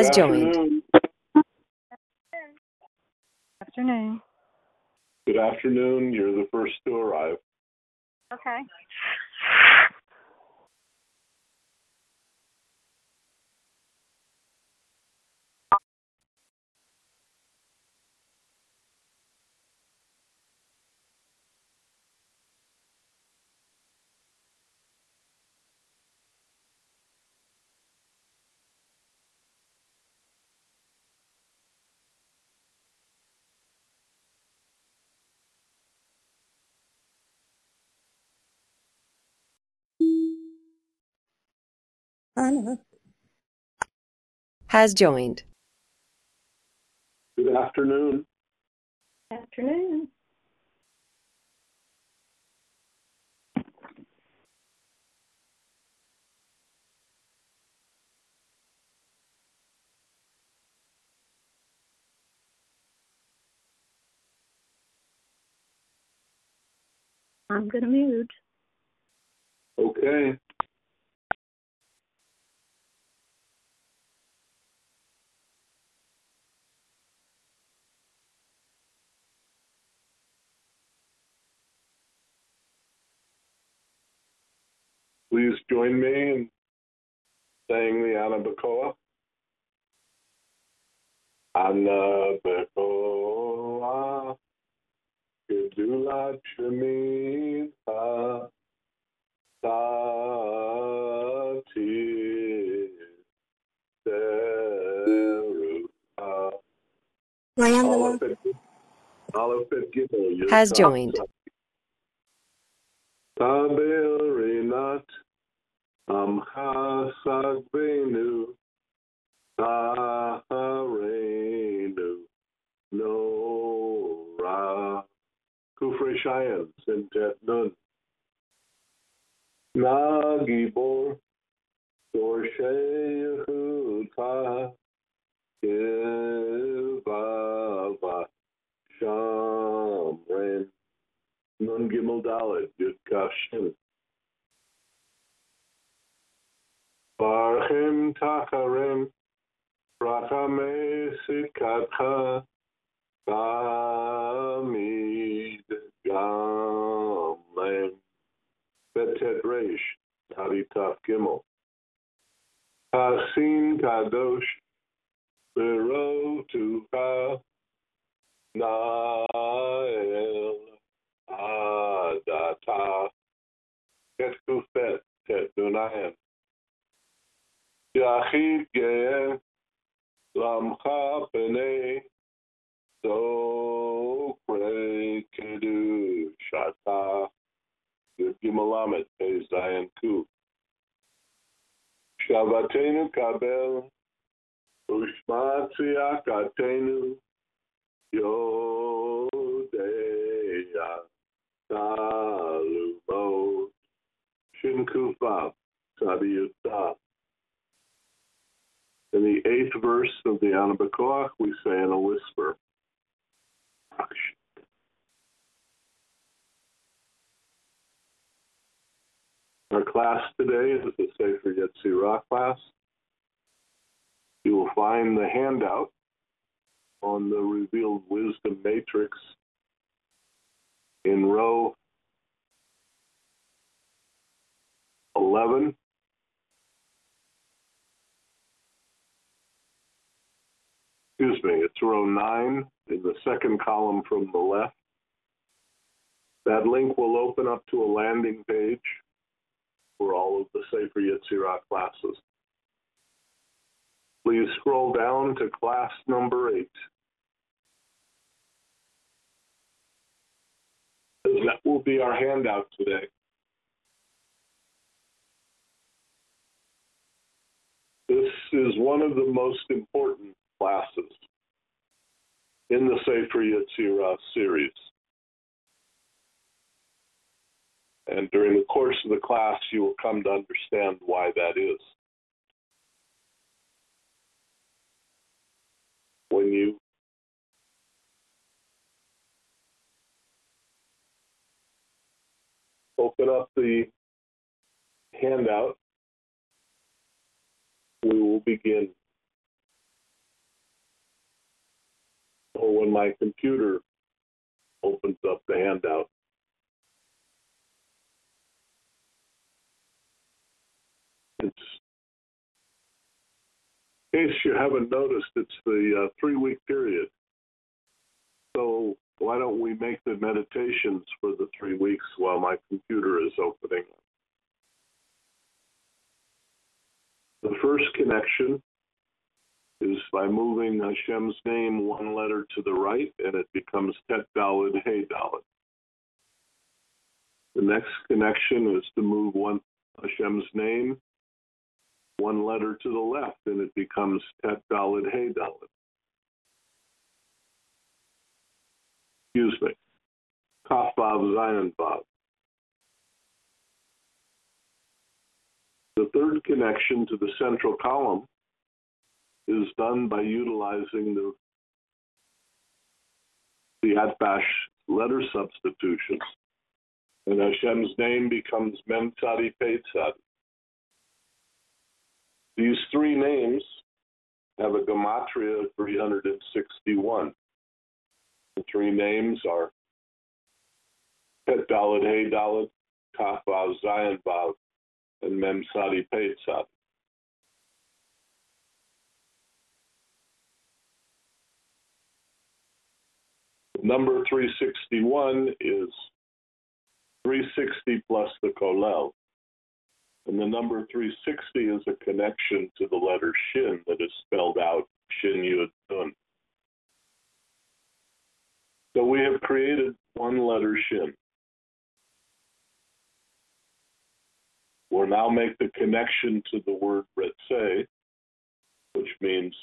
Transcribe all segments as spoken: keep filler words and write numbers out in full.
has joined. Afternoon. Afternoon. Good afternoon. You're the first to arrive. Okay. Has joined. Good afternoon. Afternoon. I'm going to mute. Okay. Please join me in saying the Anabacoa. Anabacoa, Gedula Shemitah, Sati, Teruah. Alephet Gimel. Has joined. Tabel Rinat, Amcha Sagbenu, Taharenu, Nora, Kufre Shayan, Sintet Nun, Nagibor, Dorshe Yehuta, Kivava, Shamren, Nun Gimel Dalet, Yud Kashin. Barchim Tacharim, Rachame Sikatcha, Tamid Gamlem, Betet Reish, Taritaf Gimel. Hasin Kadosh, Berotucha, Nael, Adata, Tet Kufet, Tet Dunayan. Yachid Ge'eh, Lamcha Penei, Sokre Kedushata, Yud Gimel Lamed, Pei Zayin Kuf. Shavatenu Kabel, Ushma Tziyakatenu, Yodeya, Talumo, Shin Kufav, Tzadiyutah. In the eighth verse of the Anabacoa, we say in a whisper. Our class today is the Sefer Yetzirah class. You will find the handout on the Revealed Wisdom Matrix in row eleven. Excuse me, it's row nine in the second column from the left. That link will open up to a landing page for all of the Sefer Yetzirah classes. Please scroll down to class number eight. That will be our handout today. This is one of the most important classes in the Sefer Yetzirah series. And during the course of the class, you will come to understand why that is. When you open up the handout, we will begin. my computer opens up the handout. It's, in case you haven't noticed, it's the uh, three-week period. So why don't we make the meditations for the three weeks while my computer is opening? The first connection is by moving Hashem's name one letter to the right, and it becomes Tet Daled Hey Daled. The next connection is to move one Hashem's name one letter to the left, and it becomes Tet Daled Hey Daled. Excuse me. Kaf Vav Zayin Vav. The third connection to the central column is done by utilizing the, the Atbash letter substitution, and Hashem's name becomes Mem Tzadi Pei Tzadi. These three names have a gematria of three hundred sixty-one. The three names are Tet Daled Hey Daled, Kaf Vav Zayin Vav, and Mem Tzadi Pei Tzadi. Number three sixty-one is three sixty plus the Kolel. And the number three sixty is a connection to the letter Shin that is spelled out Shin Yud Nun. So we have created one letter Shin. We'll now make the connection to the word Retzeh, which means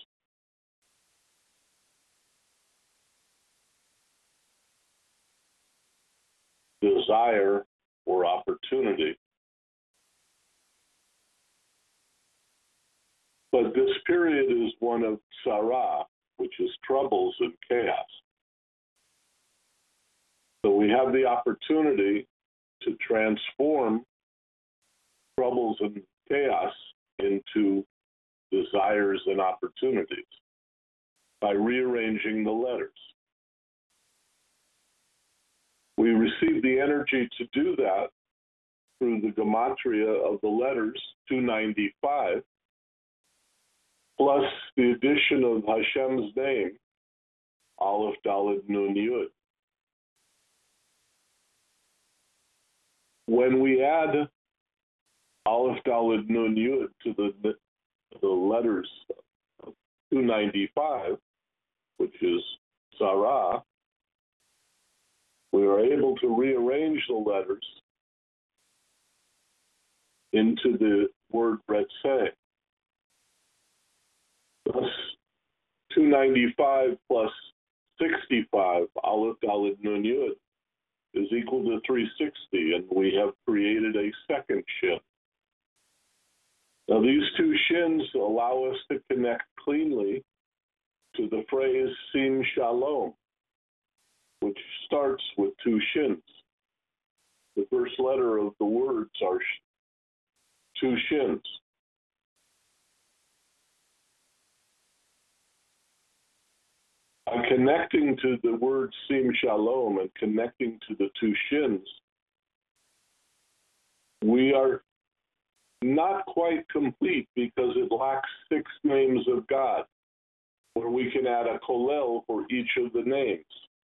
desire or opportunity. But this period is one of Sarah, which is troubles and chaos. So we have the opportunity to transform troubles and chaos into desires and opportunities by rearranging the letters. We receive the energy to do that through the gematria of the letters two ninety-five, plus the addition of Hashem's name, Aleph Daled Nun Yud. When we add Aleph Daled Nun Yud to the, the letters of two ninety-five, which is Sarah, we are able to rearrange the letters into the word Retzeh. Thus, two ninety-five plus sixty-five, Aleph Daled Nun Yud, is equal to three sixty, and we have created a second Shin. Now, these two Shins allow us to connect cleanly to the phrase Sim Shalom, which starts with two Shins. The first letter of the words are two Shins. By connecting to the word Sim Shalom and connecting to the two Shins, we are not quite complete because it lacks six names of God, where we can add a Kolel for each of the names.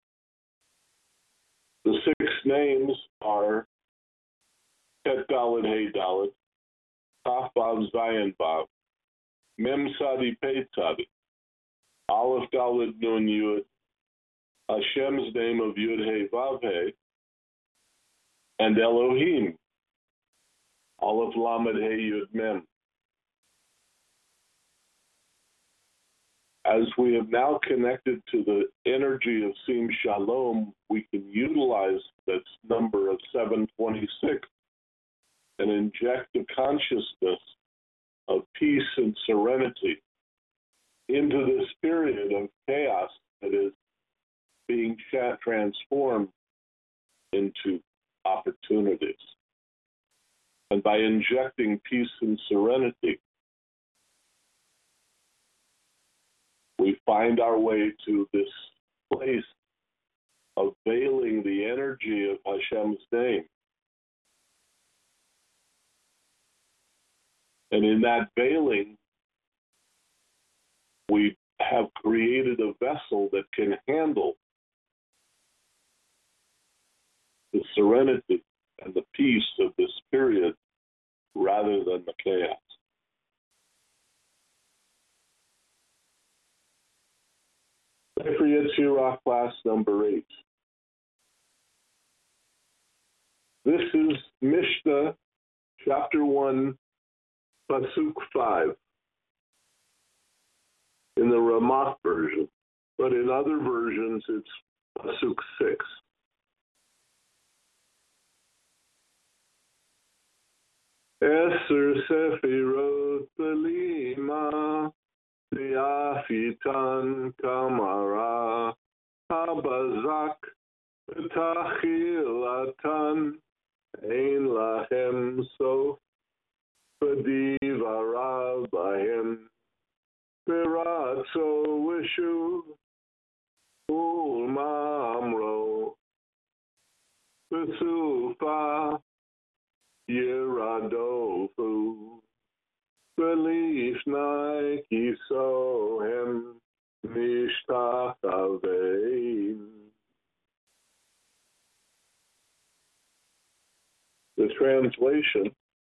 The six names are Tet Daled Hey Daled, Kaf Vav Zayin Vav, Mem Tzadi Pei Tzadi, Aleph Daled Nun Yud, Hashem's name of Yud Hey Vav Hey, and Elohim, Aleph Lamed Hey Yud Mem. As we have now connected to the energy of Sim Shalom, we can utilize this number of seven twenty-six and inject the consciousness of peace and serenity into this period of chaos that is being transformed into opportunities. And by injecting peace and serenity, we find our way to this place of veiling the energy of Hashem's name. And in that veiling, we have created a vessel that can handle the serenity and the peace of this period rather than the chaos. Sefer Yetzirah, class number eight. This is Mishnah, chapter one, Pasuk five, in the Ramach version, but in other versions it's Pasuk six. Eser sefirot belima, Yafitan kamara, habazak, tachilatan, ein lahem sof, b'divarav bahem, b'ratzo wishu, ulma amro, b'sufa, yiradofu, Belief Nike so him mishtachavaim. The translation: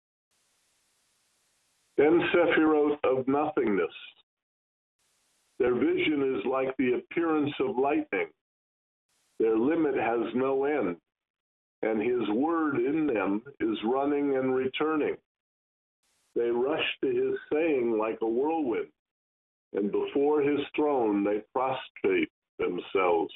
Ten Sephirot of nothingness. Their vision is like the appearance of lightning. Their limit has no end, and his word in them is running and returning. They rush to his saying like a whirlwind, and before his throne they prostrate themselves.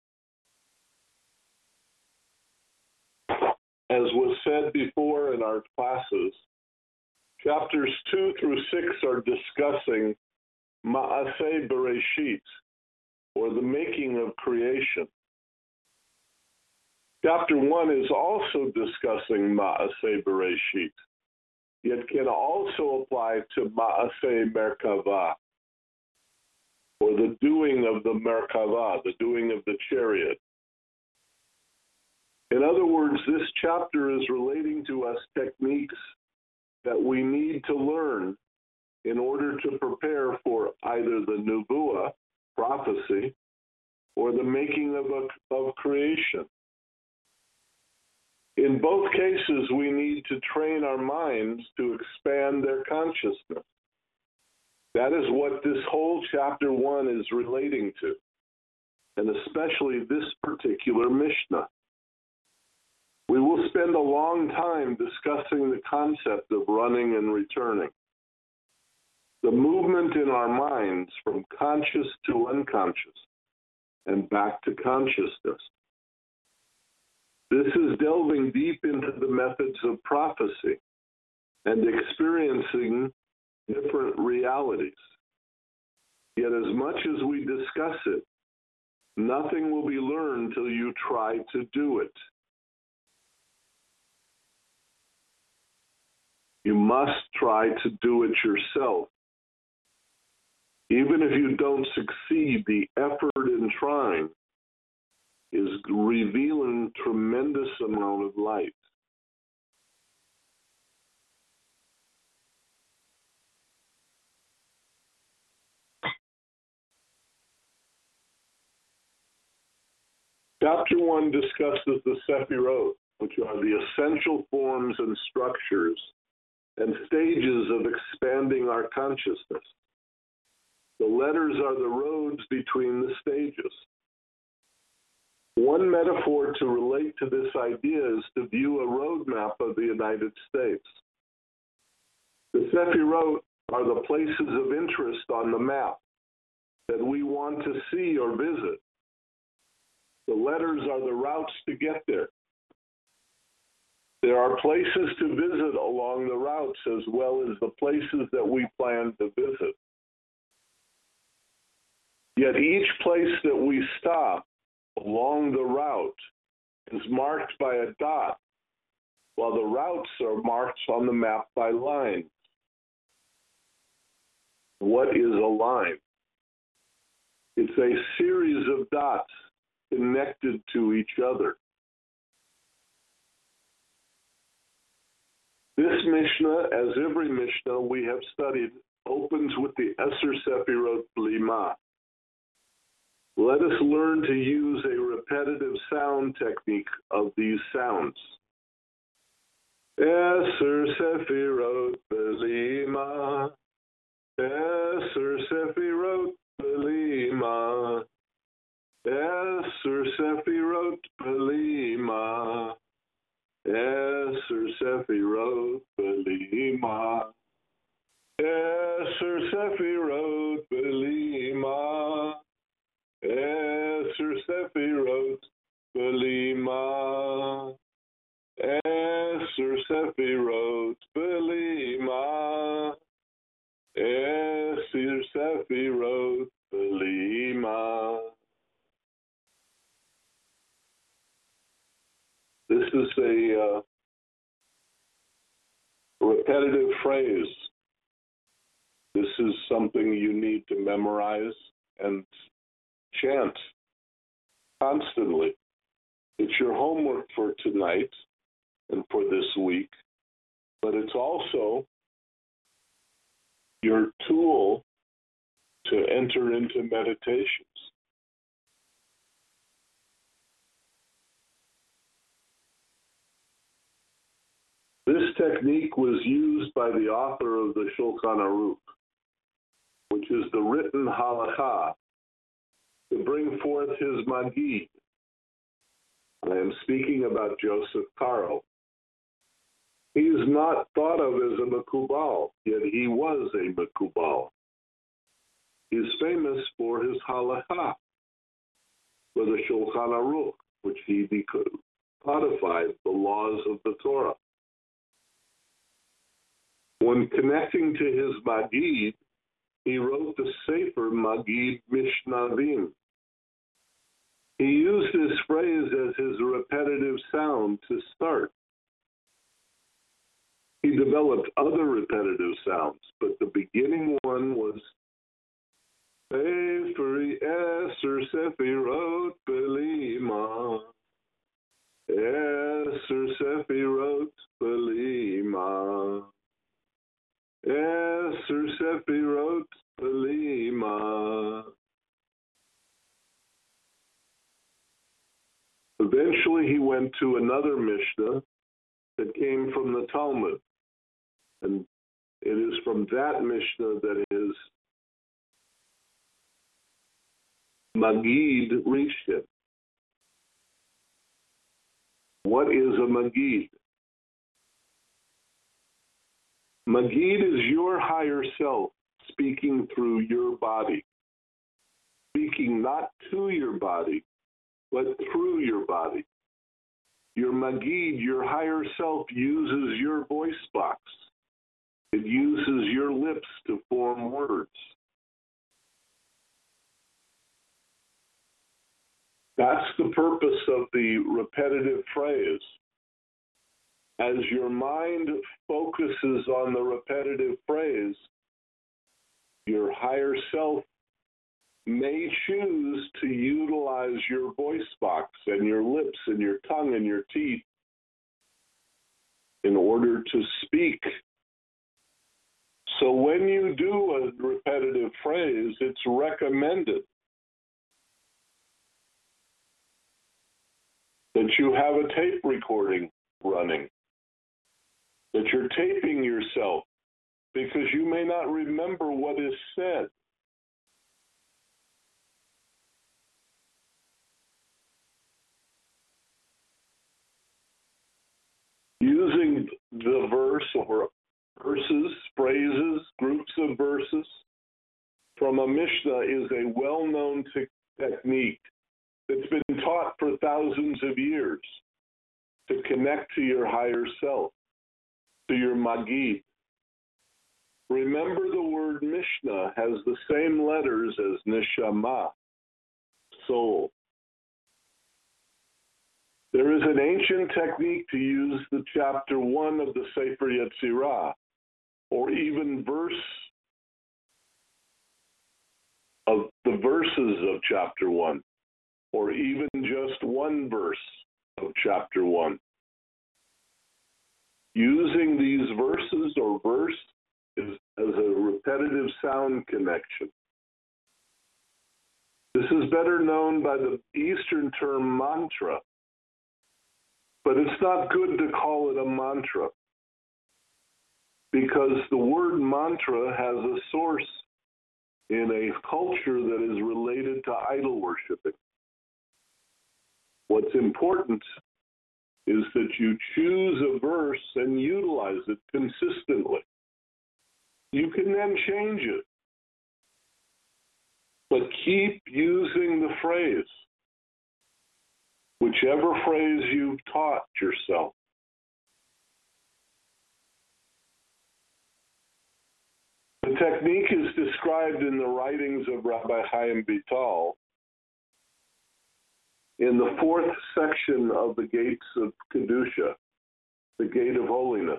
As was said before in our classes, chapters two through six are discussing Ma'aseh Bereshit, or the making of creation. Chapter one is also discussing Ma'aseh Bereshit, yet can also apply to Ma'aseh Merkavah, or the doing of the Merkavah, the doing of the chariot. In other words, this chapter is relating to us techniques that we need to learn in order to prepare for either the Nubuah, prophecy, or the making of, a, of creation. In both cases, we need to train our minds to expand their consciousness. That is what this whole chapter one is relating to, and especially this particular Mishnah. We will spend a long time discussing the concept of running and returning, the movement in our minds from conscious to unconscious and back to consciousness. This is delving deep into the methods of prophecy and experiencing different realities. Yet as much as we discuss it, nothing will be learned till you try to do it. You must try to do it yourself. Even if you don't succeed, the effort in trying is revealing tremendous amount of light. Chapter one discusses the Sephirot, which are the essential forms and structures and stages of expanding our consciousness. The letters are the roads between the stages. One metaphor to relate to this idea is to view a roadmap of the United States. The Sephirot are the places of interest on the map that we want to see or visit. The letters are the routes to get there. There are places to visit along the routes as well as the places that we plan to visit. Yet each place that we stop along the route is marked by a dot, while the routes are marked on the map by lines. What is a line? It's a series of dots connected to each other. This Mishnah, as every Mishnah we have studied, opens with the Eser Sefirot Blima. Let us learn to use a repetitive sound technique of these sounds. Eser Sefirot Blima. Eser Sefirot Blima. Eser Sefirot Blima. Eser Sefirot Belima. Eser Sefirot Belima. Eser Sefirot Belima. Eser Sefirot Belima. Eser Sefirot Belima. This is a uh, repetitive phrase. This is something you need to memorize and chant constantly. It's your homework for tonight and for this week, but it's also your tool to enter into meditations. This technique was used by the author of the Shulchan Aruch, which is the written halakha, to bring forth his Magid. I am speaking about Joseph Karo. He is not thought of as a Makubal, yet he was a Makubal. He is famous for his halakha, for the Shulchan Aruch, which he codified the laws of the Torah. When connecting to his Magid, he wrote the Sefer Magid Mishnavim. He used this phrase as his repetitive sound to start. He developed other repetitive sounds, but the beginning one was Sefer Eser Sefirot Belima. Eser Sefirot Belima. Eser Sefirot Belima. Eventually, he went to another Mishnah that came from the Talmud. And it is from that Mishnah that his Magid reached him. What is a Magid? Magid is your higher self speaking through your body, speaking not to your body, but through your body. Your Magid, your higher self, uses your voice box. It uses your lips to form words. That's the purpose of the repetitive phrase. As your mind focuses on the repetitive phrase, your higher self may choose to utilize your voice box and your lips and your tongue and your teeth in order to speak. So when you do a repetitive phrase, it's recommended that you have a tape recording running, that you're taping yourself, because you may not remember what is said. Using the verse or verses, phrases, groups of verses from a Mishnah is a well-known te- technique that's been taught for thousands of years to connect to your higher self, to your Magid. Remember, the word Mishnah has the same letters as Neshama, soul. There is an ancient technique to use the chapter one of the Sefer Yetzirah, or even verse of the verses of chapter one, or even just one verse of chapter one. Using these verses or verse is as a repetitive sound connection. This is better known by the Eastern term mantra, but it's not good to call it a mantra because the word mantra has a source in a culture that is related to idol worshiping. What's important is that you choose a verse and utilize it consistently. You can then change it, but keep using the phrase, whichever phrase you've taught yourself. The technique is described in the writings of Rabbi Chaim Vital in the fourth section of the Gates of Kedusha, the Gate of Holiness.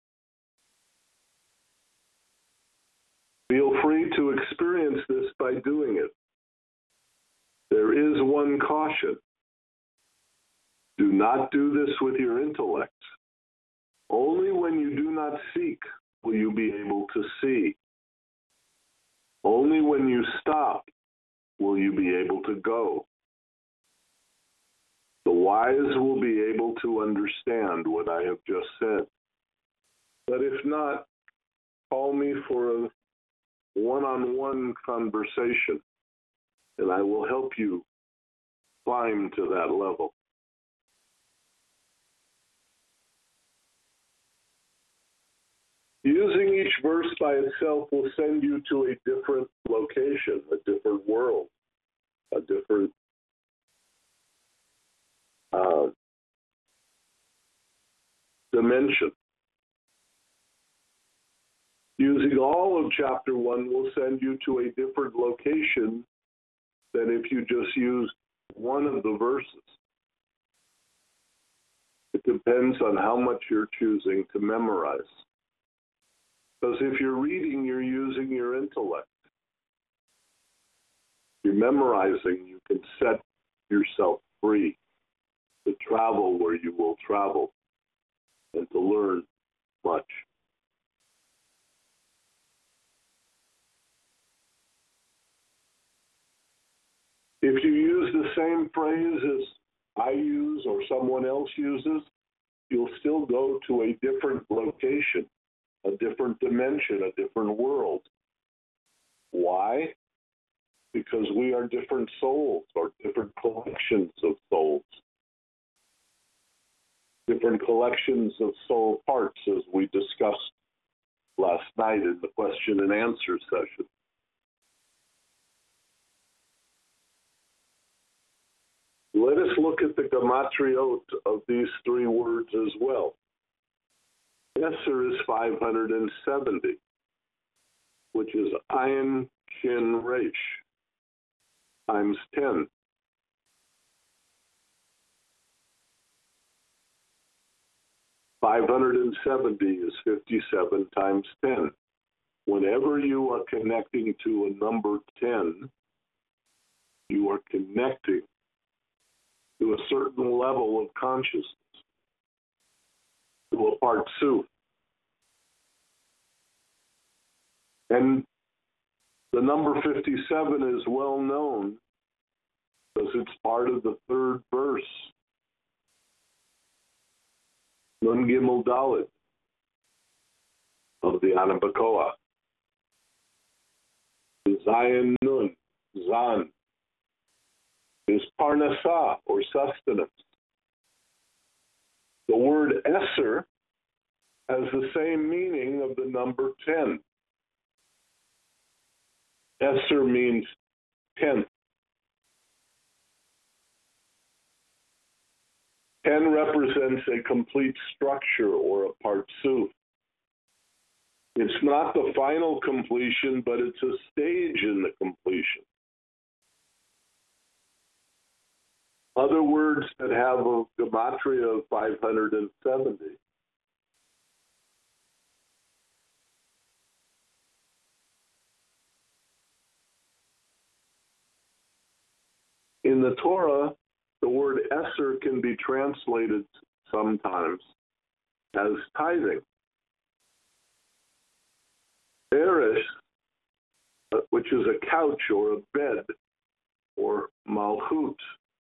Feel free to experience this by doing it. There is one caution. Do not do this with your intellect. Only when you do not seek will you be able to see. Only when you stop will you be able to go. The wise will be able to understand what I have just said. But if not, call me for a one-on-one conversation, and I will help you climb to that level. Using each verse by itself will send you to a different location, a different world, a different uh, dimension. Using all of chapter one will send you to a different location than if you just used one of the verses. It depends on how much you're choosing to memorize. Because if you're reading, you're using your intellect. You're memorizing, you can set yourself free to travel where you will travel and to learn much. If you use the same phrase as I use or someone else uses, you'll still go to a different location, a different dimension, a different world. Why? Because we are different souls or different collections of souls. Different collections of soul parts, as we discussed last night in the question and answer session. Let us look at the gematriot of these three words as well. Esser is five hundred seventy, which is Ayin Shin Resh times ten. five hundred seventy is fifty-seven times ten. Whenever you are connecting to a number ten, you are connecting to a certain level of consciousness, to a Partsuf. And the number fifty-seven is well known because it's part of the third verse, Nun Gimel Dalet of the Ana Bekoach. Zayin Nun, Zan, is Parnasah, or sustenance. The word Esser has the same meaning of the number ten. Esser means tenth. Ten represents a complete structure or a Partsuf. It's not the final completion, but it's a stage in the completion. Other words that have a gematria of five hundred seventy In the Torah, the word Eser can be translated sometimes as tithing. Eresh, which is a couch or a bed or malchut.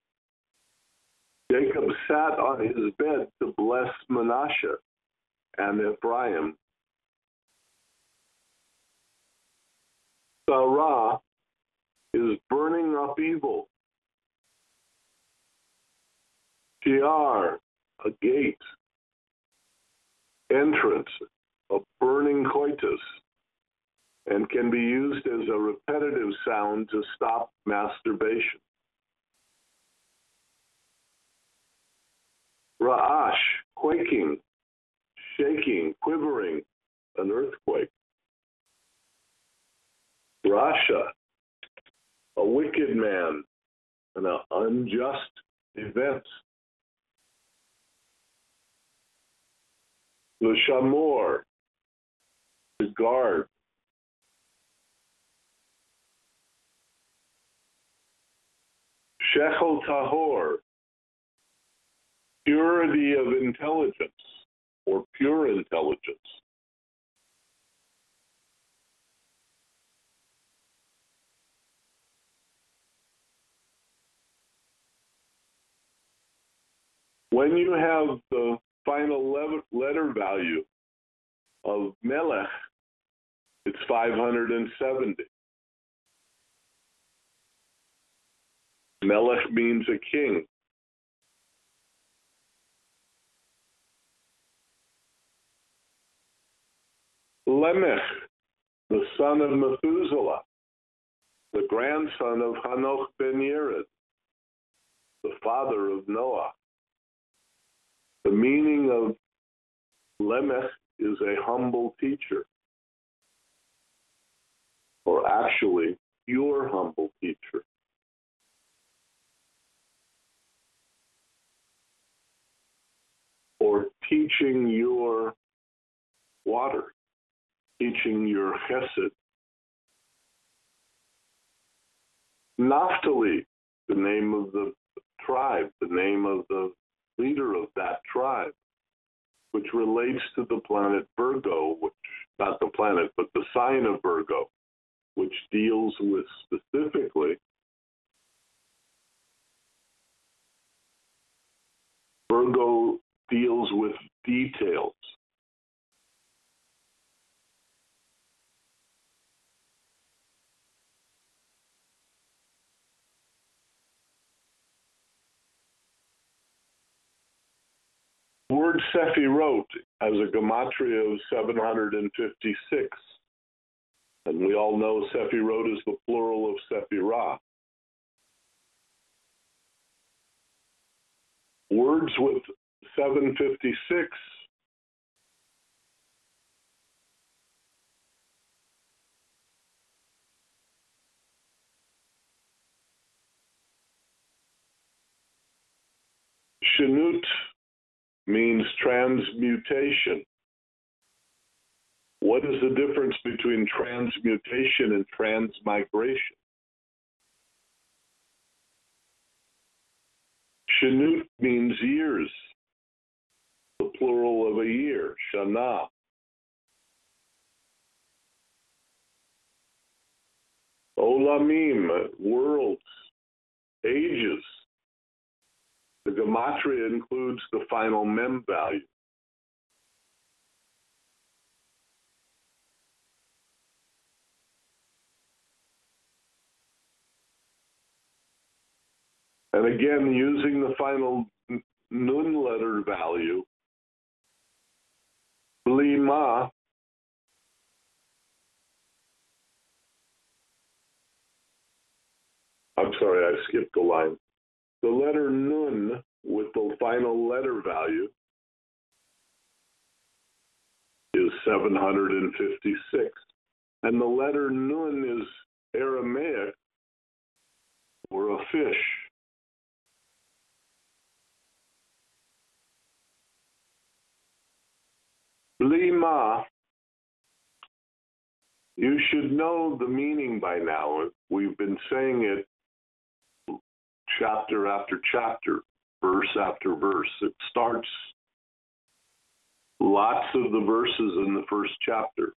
Jacob sat on his bed to bless Manasseh and Ephraim. Sarah is burning up evil. Shiar, a gate, entrance, a burning coitus, and can be used as a repetitive sound to stop masturbation. Ra'ash, quaking, shaking, quivering, an earthquake. Rasha, a wicked man, an unjust event. The Shamor, the guard. Shechel Tahor, purity of intelligence or pure intelligence. When you have the final letter value of Melech, it's five hundred seventy. Melech means a king. Lemech, the son of Methuselah, the grandson of Hanoch ben Yered, the father of Noah. The meaning of Lemech is a humble teacher, or actually, your humble teacher. Or teaching your water, teaching your chesed. Naphtali, the name of the tribe, the name of the leader of that tribe, which relates to the planet Virgo, which, not the planet, but the sign of Virgo, which deals with specifically Virgo deals with details. The word Sephirot has a gematria of seven hundred fifty-six. And we all know Sephirot is the plural of Sephirah. Words with seven fifty-six Shinut means transmutation. What is the difference between transmutation and transmigration? Shinut means years, the plural of a year, shana. Olamim, worlds, ages. The gematria includes the final mem value. And again, using the final nun letter value, Lima, I'm sorry, I skipped a line. The letter nun with the final letter value is seven hundred fifty-six. And the letter nun is Aramaic for a fish. Lima, you should know the meaning by now. We've been saying it chapter after chapter, verse after verse. It starts lots of the verses in the first chapter.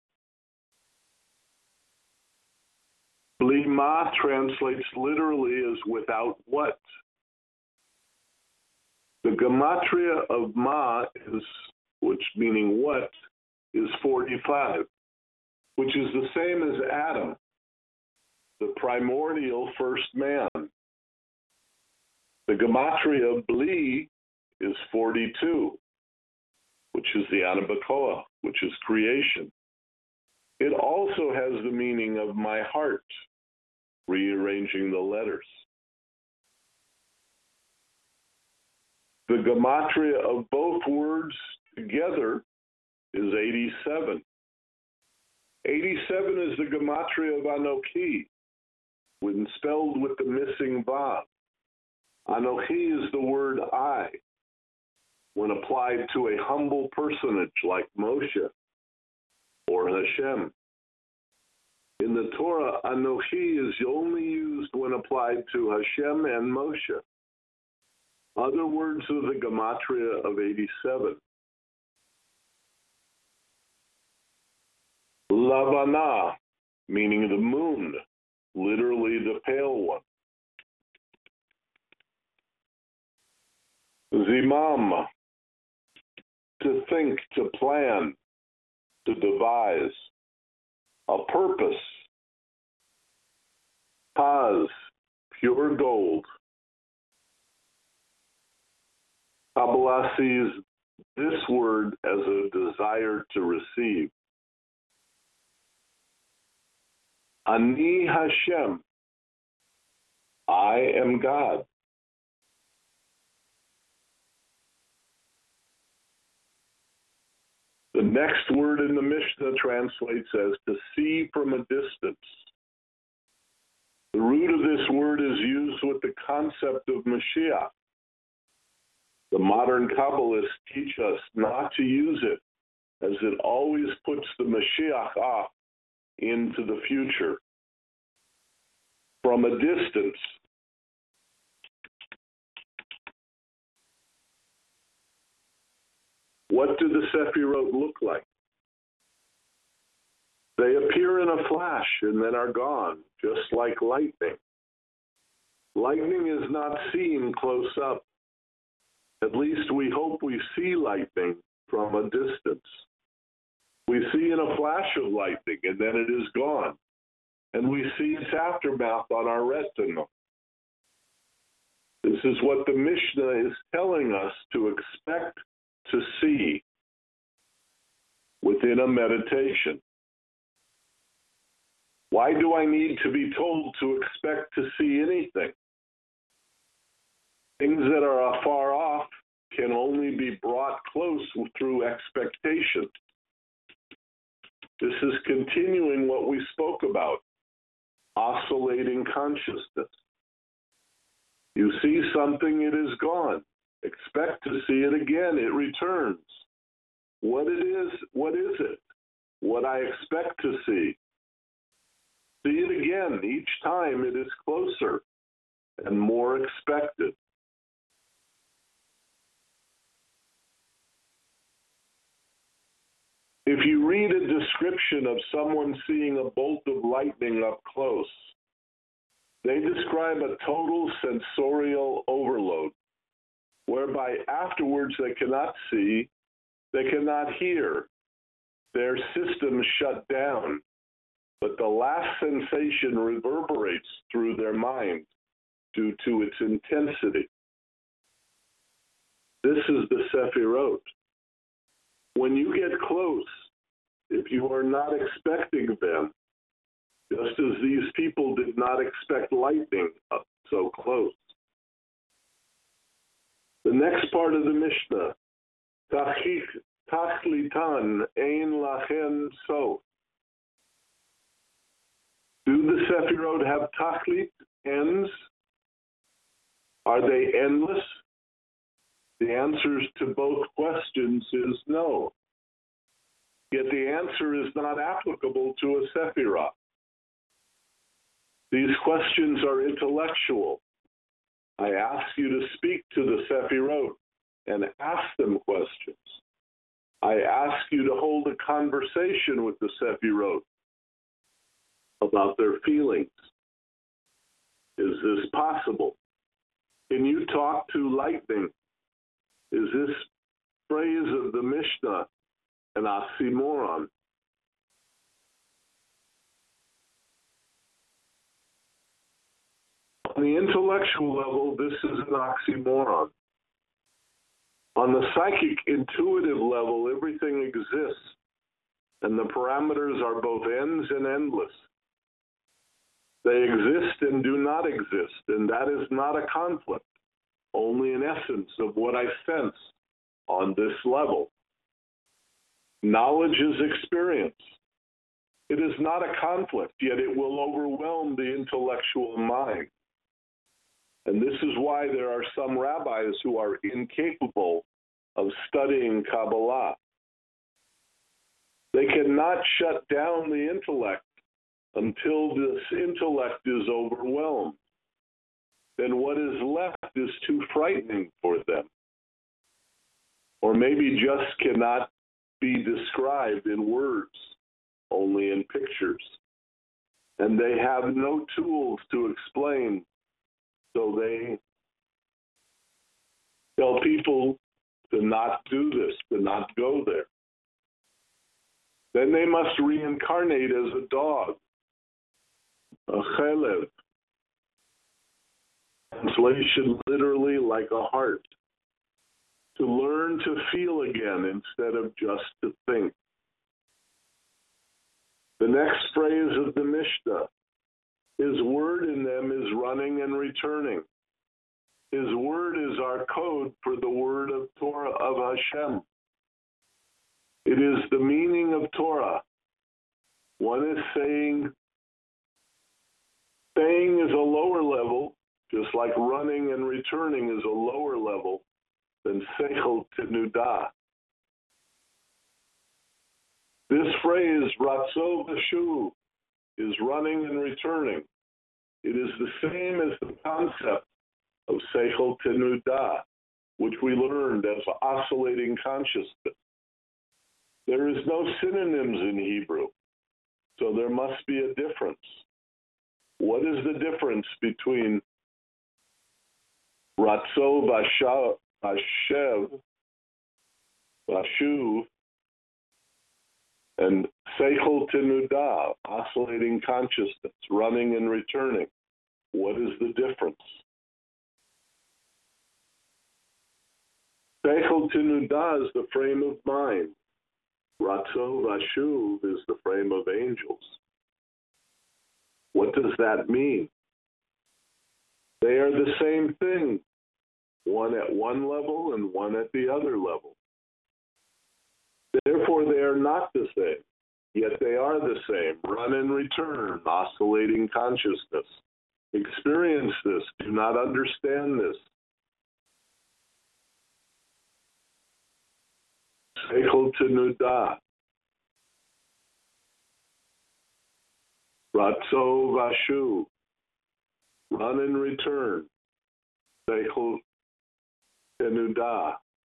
Bli ma translates literally as without what. The gematria of ma is, which meaning what, is forty-five, which is the same as Adam, the primordial first man. The gematria of Bli is forty-two, which is the Anabacoa, which is creation. It also has the meaning of my heart, rearranging the letters. The gematria of both words together is eighty-seven. eighty-seven is the gematria of Anochi, when spelled with the missing vav. Anochi is the word I, when applied to a humble personage like Moshe or Hashem. In the Torah, Anochi is only used when applied to Hashem and Moshe. Other words of the gematria of eighty-seven. Lavana, meaning the moon, literally the pale one. Zimam, to think, to plan, to devise, a purpose. Paz, pure gold. Kabbalah sees this word as a desire to receive. Ani Hashem, I am God. The next word in the Mishnah translates as to see from a distance. The root of this word is used with the concept of Mashiach. The modern Kabbalists teach us not to use it, as it always puts the Mashiach off into the future. From a distance. What do the Sephirot look like? They appear in a flash and then are gone, just like lightning. Lightning is not seen close up. At least we hope we see lightning from a distance. We see in a flash of lightning and then it is gone. And we see its aftermath on our retina. This is what the Mishnah is telling us to expect to see within a meditation. Why do I need to be told to expect to see anything? Things that are afar off can only be brought close through expectation. This is continuing what we spoke about, oscillating consciousness. You see something, it is gone. Expect to see it again, it returns. What it is, what is it? What I expect to see. See it again. Each time it is closer and more expected. If you read a description of someone seeing a bolt of lightning up close, they describe a total sensorial overload, whereby afterwards they cannot see, they cannot hear, their systems shut down, but the last sensation reverberates through their mind due to its intensity. This is the Sephirot. When you get close, if you are not expecting them, just as these people did not expect lightning up so close. The next part of the Mishnah, Tachlitan ein lachen sof. Do the Sephirot have tachlit, ends? Are they endless? The answers to both questions is no. Yet the answer is not applicable to a Sephirah. These questions are intellectual. I ask you to speak to the Sephirot and ask them questions. I ask you to hold a conversation with the Sephirot about their feelings. Is this possible? Can you talk to lightning? Is this phrase of the Mishnah an oxymoron? On the intellectual level, this is an oxymoron. On the psychic, intuitive level, everything exists, and the parameters are both ends and endless. They exist and do not exist, and that is not a conflict, only an essence of what I sense on this level. Knowledge is experience. It is not a conflict, yet it will overwhelm the intellectual mind. And this is why there are some rabbis who are incapable of studying Kabbalah. They cannot shut down the intellect until this intellect is overwhelmed. Then what is left is too frightening for them, or maybe just cannot be described in words, only in pictures. And they have no tools to explain, so they tell people to not do this, to not go there. Then they must reincarnate as a dog, a chelev. Translation literally like a heart. To learn to feel again instead of just to think. The next phrase of the Mishnah, His word in them is running and returning. His word is our code for the word of Torah of Hashem. It is the meaning of Torah. One is saying, saying is a lower level, just like running and returning is a lower level than seichel tenudah. This phrase, ratzo v'shuv, is running and returning. It is the same as the concept of seichel tenudah, which we learned as oscillating consciousness. There is no synonyms in Hebrew, so there must be a difference. What is the difference between ratzo vashev, vashuv, and seichel tenudah, oscillating consciousness, running and returning? What is the difference? Seichel tenudah is the frame of mind. Ratzo vashuv is the frame of angels. What does that mean? They are the same thing, one at one level and one at the other level. Therefore, they are not the same, yet they are the same. Run and return, oscillating consciousness. Experience this, do not understand this. Seichel tenudah. Ratzo vashuv. Run and return. Seichel tenudah.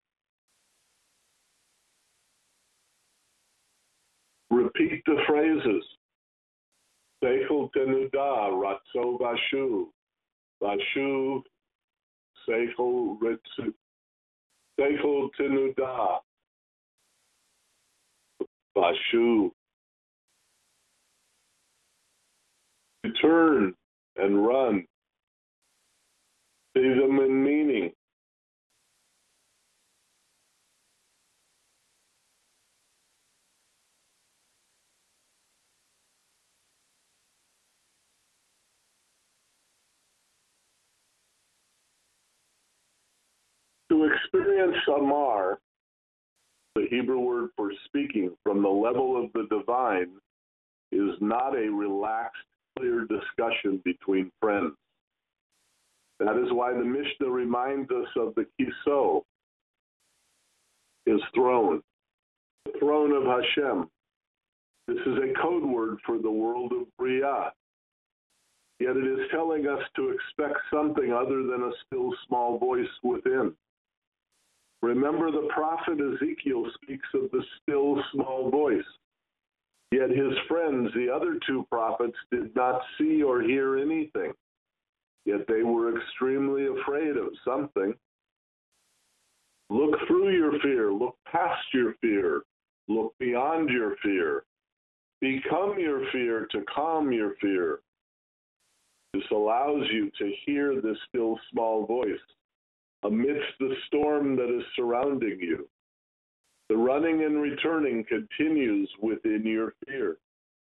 Repeat the phrases. Seichel tenudah, ratzo vashuv. Vashuv, seichel ritzu. Seichel tenudah. Vashuv. Return and run. See them in meaning. To experience Samar, the Hebrew word for speaking from the level of the divine, is not a relaxed, clear discussion between friends. That is why the Mishnah reminds us of the Kiso, his throne, the throne of Hashem. This is a code word for the world of Bria. Yet it is telling us to expect something other than a still small voice within. Remember, the prophet Ezekiel speaks of the still small voice. Yet his friends, the other two prophets, did not see or hear anything. Yet they were extremely afraid of something. Look through your fear. Look past your fear. Look beyond your fear. Become your fear to calm your fear. This allows you to hear the still small voice amidst the storm that is surrounding you. The running and returning continues within your fear.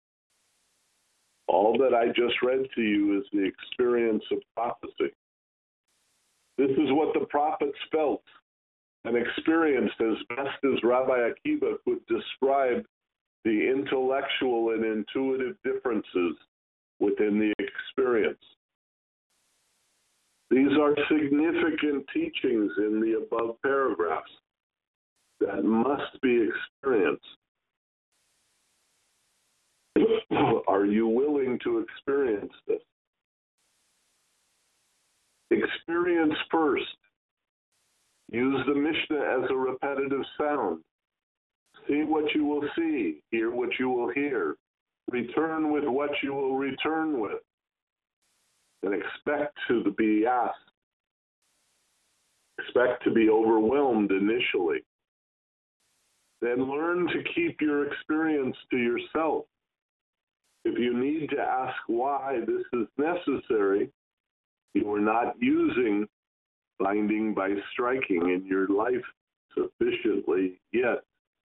All that I just read to you is the experience of prophecy. This is what the prophets felt and experienced as best as Rabbi Akiva could describe the intellectual and intuitive differences within the experience. These are significant teachings in the above paragraphs that must be experienced. Are you willing to experience this? Experience first. Use the Mishnah as a repetitive sound. See what you will see, hear what you will hear, return with what you will return with, and expect to be asked. Expect to be overwhelmed initially. Then learn to keep your experience to yourself. If you need to ask why this is necessary, you are not using binding by striking in your life sufficiently yet.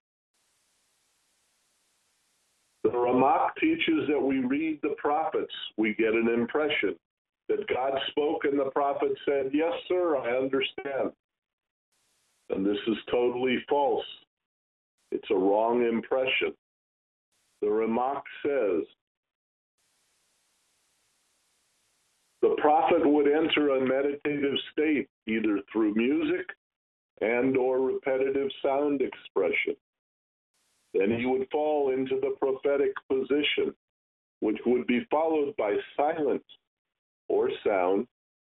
The Ramak teaches that we read the prophets, we get an impression that God spoke and the prophet said, yes, sir, I understand. And this is totally false. It's a wrong impression. The Ramak says, the prophet would enter a meditative state either through music and or repetitive sound expression. Then he would fall into the prophetic position, which would be followed by silence or sound.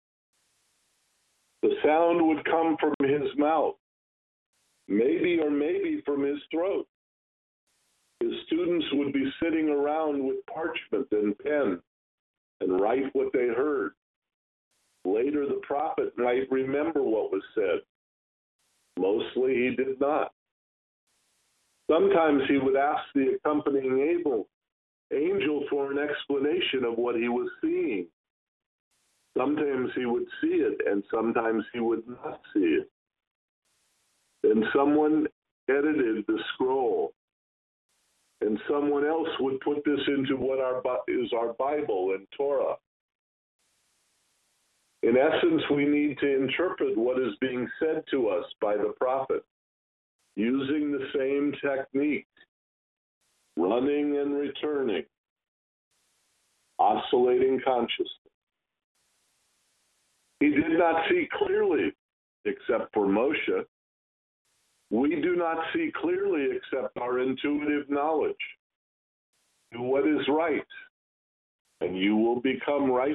The sound would come from his mouth, maybe or maybe from his throat. His students would be sitting around with parchment and pen and write what they heard. Later, the prophet might remember what was said. Mostly, he did not. Sometimes he would ask the accompanying able, angel for an explanation of what he was seeing. Sometimes he would see it, and sometimes he would not see it. Then someone edited the scroll, and someone else would put this into what our, is our Bible and Torah. In essence, we need to interpret what is being said to us by the prophet, using the same technique, running and returning, oscillating consciousness. He did not see clearly, except for Moshe. We do not see clearly except our intuitive knowledge. Do what is right, and you will become righteous.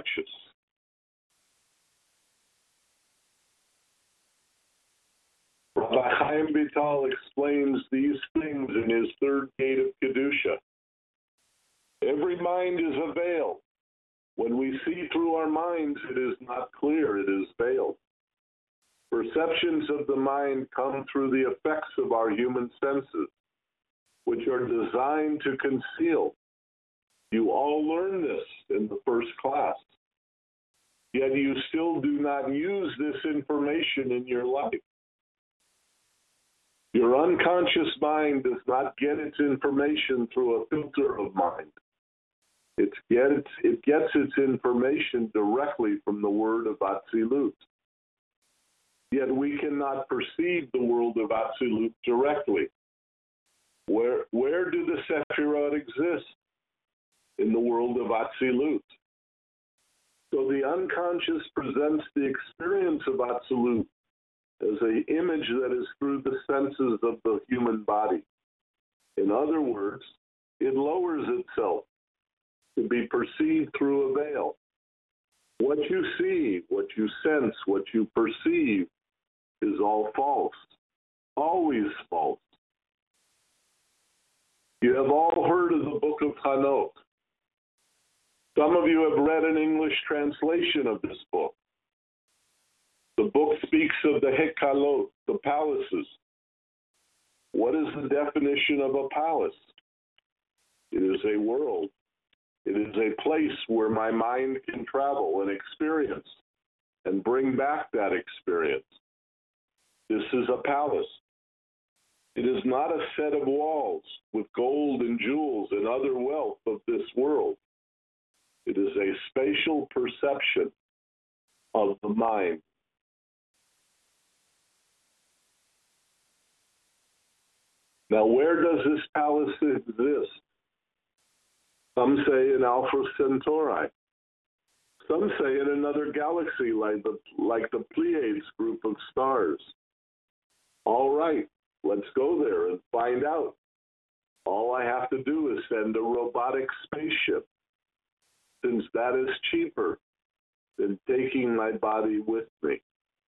Rabbi Chaim Vital explains these things in his third gate of Kedusha. Every mind is a veil. When we see through our minds, it is not clear, it is veiled. Perceptions of the mind come through the effects of our human senses, which are designed to conceal. You all learn this in the first class. Yet you still do not use this information in your life. Your unconscious mind does not get its information through a filter of mind. It gets, it gets its information directly from the word of Atzilut. Yet we cannot perceive the world of Atzilut directly. Where, where do the Sephirot exist? In the world of Atzilut. So the unconscious presents the experience of Atzilut as an image that is through the senses of the human body. In other words, it lowers itself to be perceived through a veil. What you see, what you sense, what you perceive is all false, always false. You have all heard of the book of Hanot. Some of you have read an English translation of this book. The book speaks of the Hekalot, the palaces. What is the definition of a palace? It is a world. It is a place where my mind can travel and experience and bring back that experience. This is a palace. It is not a set of walls with gold and jewels and other wealth of this world. It is a spatial perception of the mind. Now, where does this palace exist? Some say in Alpha Centauri. Some say in another galaxy like the, like the Pleiades group of stars. All right, let's go there and find out. All I have to do is send a robotic spaceship, since that is cheaper than taking my body with me.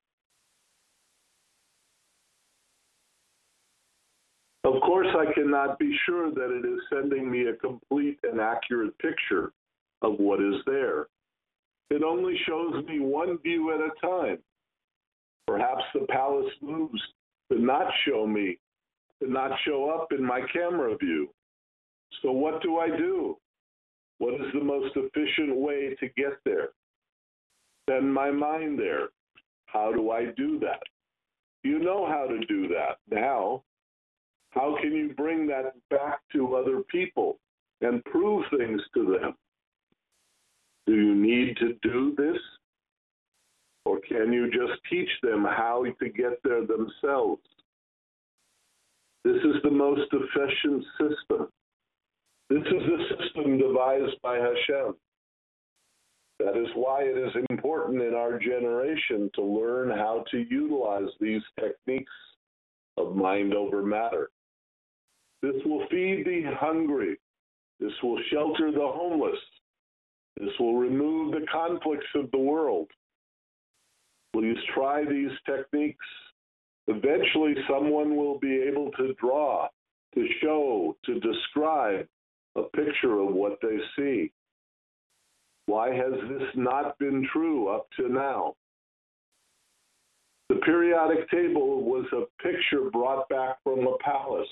Of course, I cannot be sure that it is sending me a complete and accurate picture of what is there. It only shows me one view at a time. Perhaps the palace moves to not show me, to not show up in my camera view. So what do I do? What is the most efficient way to get there? Send my mind there. How do I do that? You know how to do that now. How can you bring that back to other people and prove things to them? Do you need to do this? Or can you just teach them how to get there themselves? This is the most efficient system. This is the system devised by Hashem. That is why it is important in our generation to learn how to utilize these techniques of mind over matter. This will feed the hungry. This will shelter the homeless. This will remove the conflicts of the world. Please try these techniques. Eventually, someone will be able to draw, to show, to describe a picture of what they see. Why has this not been true up to now? The periodic table was a picture brought back from a palace.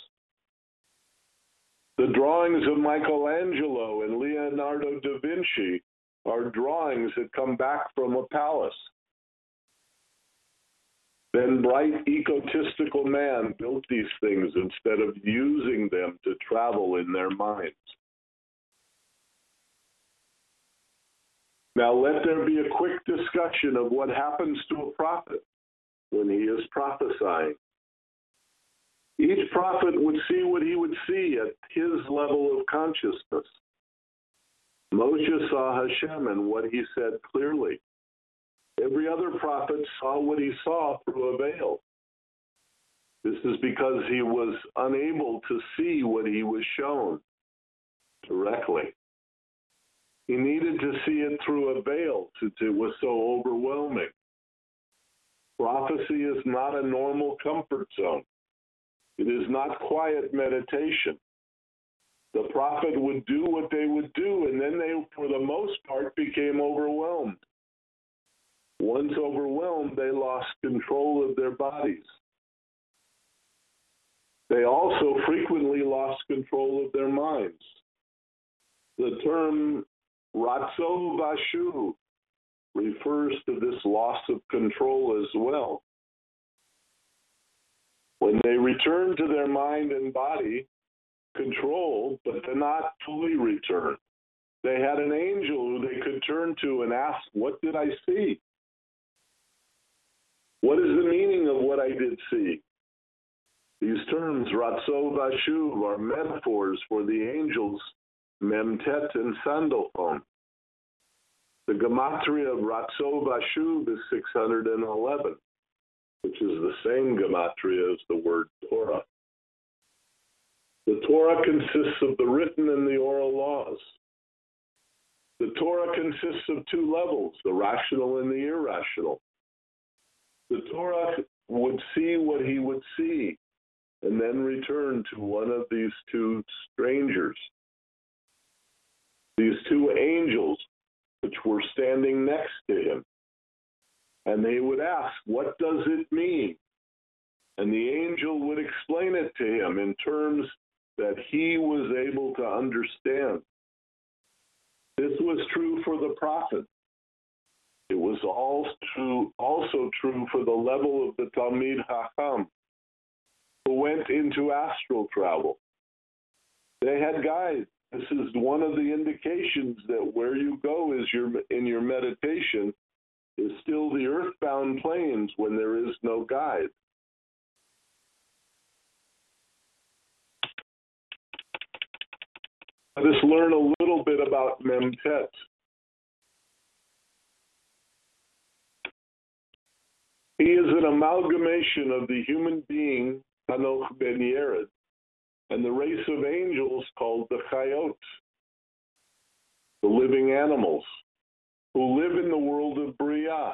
The drawings of Michelangelo and Leonardo da Vinci are drawings that come back from a palace. Then bright, egotistical man built these things instead of using them to travel in their minds. Now let there be a quick discussion of what happens to a prophet when he is prophesying. Each prophet would see what he would see at his level of consciousness. Moshe saw Hashem and what he said clearly. Every other prophet saw what he saw through a veil. This is because he was unable to see what he was shown directly. He needed to see it through a veil since it was so overwhelming. Prophecy is not a normal comfort zone. It is not quiet meditation. The prophet would do what they would do, and then they, for the most part, became overwhelmed. Once overwhelmed, they lost control of their bodies. They also frequently lost control of their minds. The term Ratzo Vashu refers to this loss of control as well. When they return to their mind and body, control, but did not fully return. They had an angel who they could turn to and ask, what did I see? What is the meaning of what I did see? These terms, Ratzo Vashuv, are metaphors for the angels, Memtet and Sandalphon. The gematria of Ratzo Vashuv is six hundred eleven, which is the same gematria as the word Torah. The Torah consists of the written and the oral laws. The Torah consists of two levels, the rational and the irrational. The Torah would see what he would see and then return to one of these two strangers, these two angels, which were standing next to him. And they would ask, what does it mean? And the angel would explain it to him in terms that he was able to understand. This was true for the prophet. It was also true, also true for the level of the Talmid Chacham, who went into astral travel. They had guides. This is one of the indications that where you go is your in your meditation is still the earthbound planes when there is no guide. Let us learn a little bit about Memtet. He is an amalgamation of the human being, Hanoch ben Yered, and the race of angels called the Chayot, the living animals, who live in the world of Bria.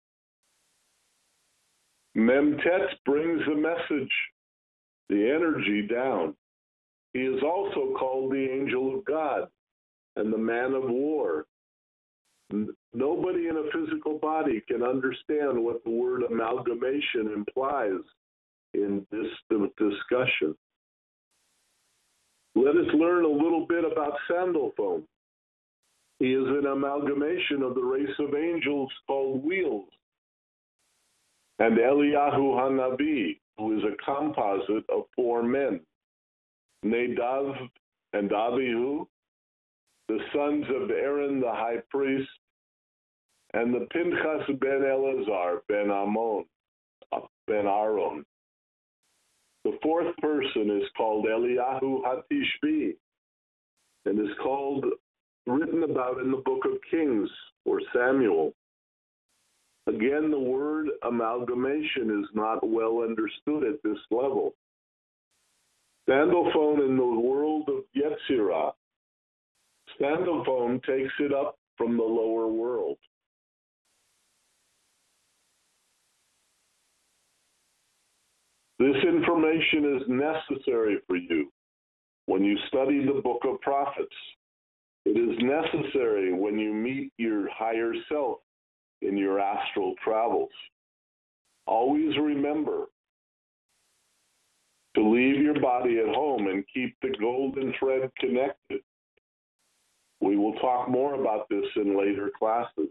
Memtet brings the message, the energy down. He is also called the angel of God and the man of war. Nobody in a physical body can understand what the word amalgamation implies in this discussion. Let us learn a little bit about Sandalphon. He is an amalgamation of the race of angels called wheels, and Eliyahu Hanavi, who is a composite of four men, Nadav and Abihu, the sons of Aaron the high priest, and the Pinchas ben Elazar ben Amon, ben Aaron. The fourth person is called Eliyahu Hatishbi, and is called, written about in the book of Kings, or Samuel. Again, the word amalgamation is not well understood at this level. Sandalphon in the world of Yetzirah, Sandalphon takes it up from the lower world. This information is necessary for you when you study the book of prophets. It is necessary when you meet your higher self in your astral travels. Always remember to leave your body at home and keep the golden thread connected. We will talk more about this in later classes.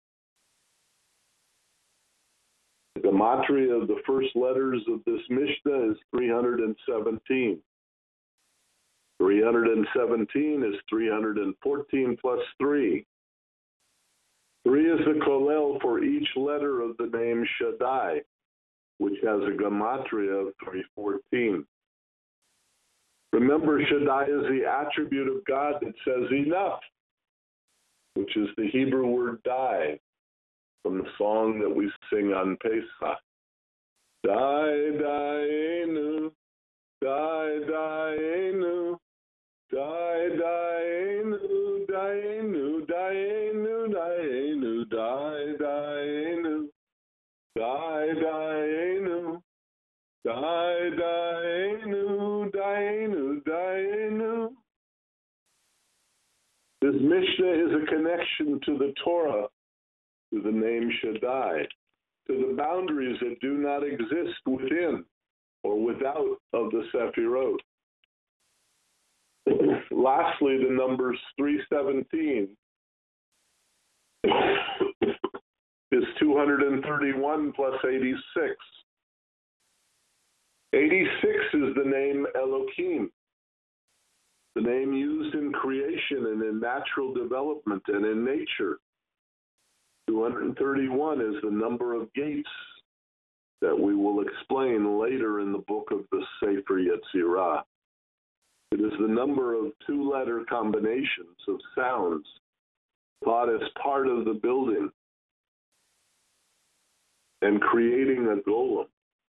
The gematria of the first letters of this Mishnah is three hundred seventeen. three hundred seventeen is three hundred fourteen plus three. Three is the kolel for each letter of the name Shaddai, which has a gematria of three fourteen. Remember, Shaddai is the attribute of God that says enough, which is the Hebrew word die, from the song that we sing on Pesach. Die, daenu, die, daenu, die, daenu, daenu, daenu, daenu, die, daenu, die, daenu, die, daenu, daenu, daenu. This Mishnah is a connection to the Torah, to the name Shaddai, to the boundaries that do not exist within or without of the Sephirot. Lastly, the numbers three seventeen is two hundred thirty-one plus eighty-six. eighty-six is the name Elohim, the name used in creation and in natural development and in nature. two hundred thirty-one is the number of gates that we will explain later in the book of the Sefer Yetzirah. It is the number of two-letter combinations of sounds thought as part of the building and creating a golem.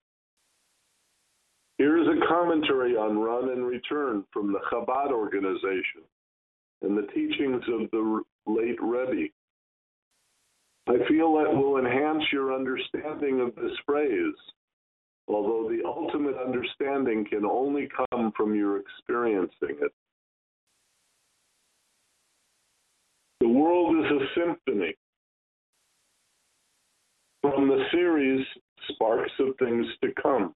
Here is a commentary on Run and Return from the Chabad organization and the teachings of the late Rebbe. I feel that will enhance your understanding of this phrase, although the ultimate understanding can only come from your experiencing it. The world is a symphony. From the series, Sparks of Things to Come.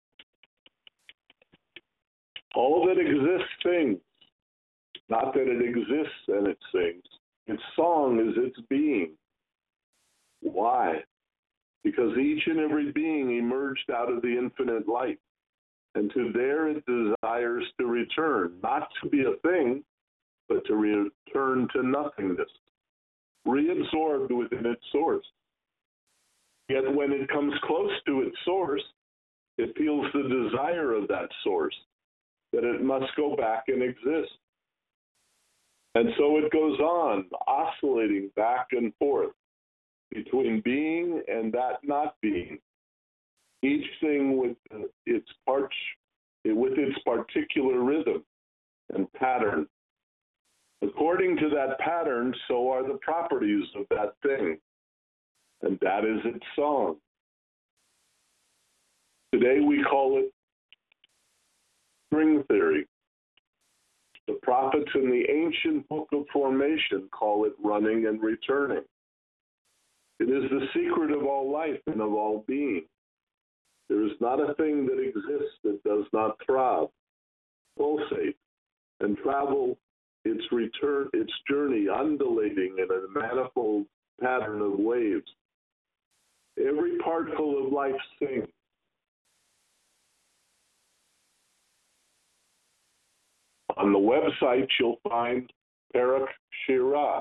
All that exists sings, not that it exists and it sings. Its song is its being. Why? Because each and every being emerged out of the infinite light, and to there it desires to return, not to be a thing, but to return to nothingness, reabsorbed within its source. Yet when it comes close to its source, it feels the desire of that source, that it must go back and exist. And so it goes on, oscillating back and forth between being and that not being, each thing with its part, with its particular rhythm and pattern. According to that pattern, so are the properties of that thing, and that is its song. Today we call it string theory. The prophets in the ancient book of formation call it running and returning. It is the secret of all life and of all being. There is not a thing that exists that does not throb, pulsate, and travel its return, its journey undulating in a manifold pattern of waves. Every particle of life sings. On the website, you'll find Perek Shirah.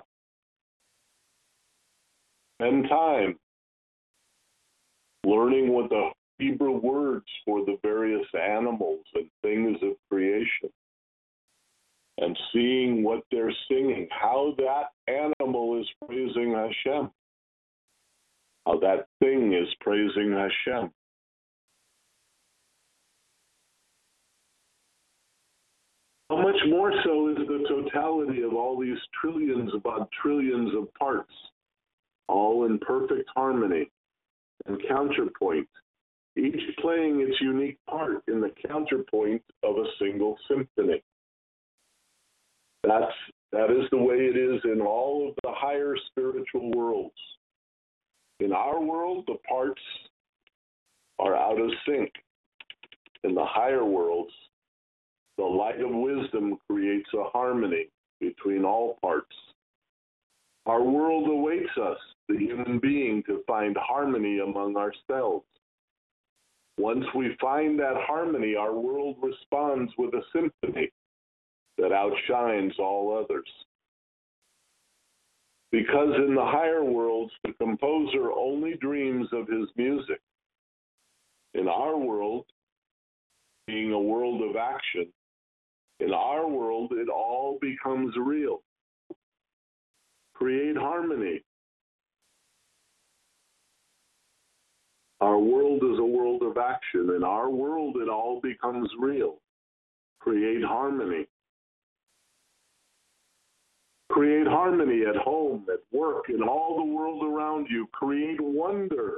Spend time learning what the Hebrew words for the various animals and things of creation, and seeing what they're singing, how that animal is praising Hashem, how that thing is praising Hashem. How much more so is the totality of all these trillions upon trillions of parts, all in perfect harmony and counterpoint, each playing its unique part in the counterpoint of a single symphony. That's, that is the way it is in all of the higher spiritual worlds. In our world, the parts are out of sync. In the higher worlds, the light of wisdom creates a harmony between all parts. Our world awaits us, the human being, to find harmony among ourselves. Once we find that harmony, our world responds with a symphony that outshines all others. Because in the higher worlds, the composer only dreams of his music. In our world, being a world of action, in our world, it all becomes real. Create harmony. Our world is a world of action. In our world, it all becomes real. Create harmony. Create harmony at home, at work, in all the world around you. Create wonder.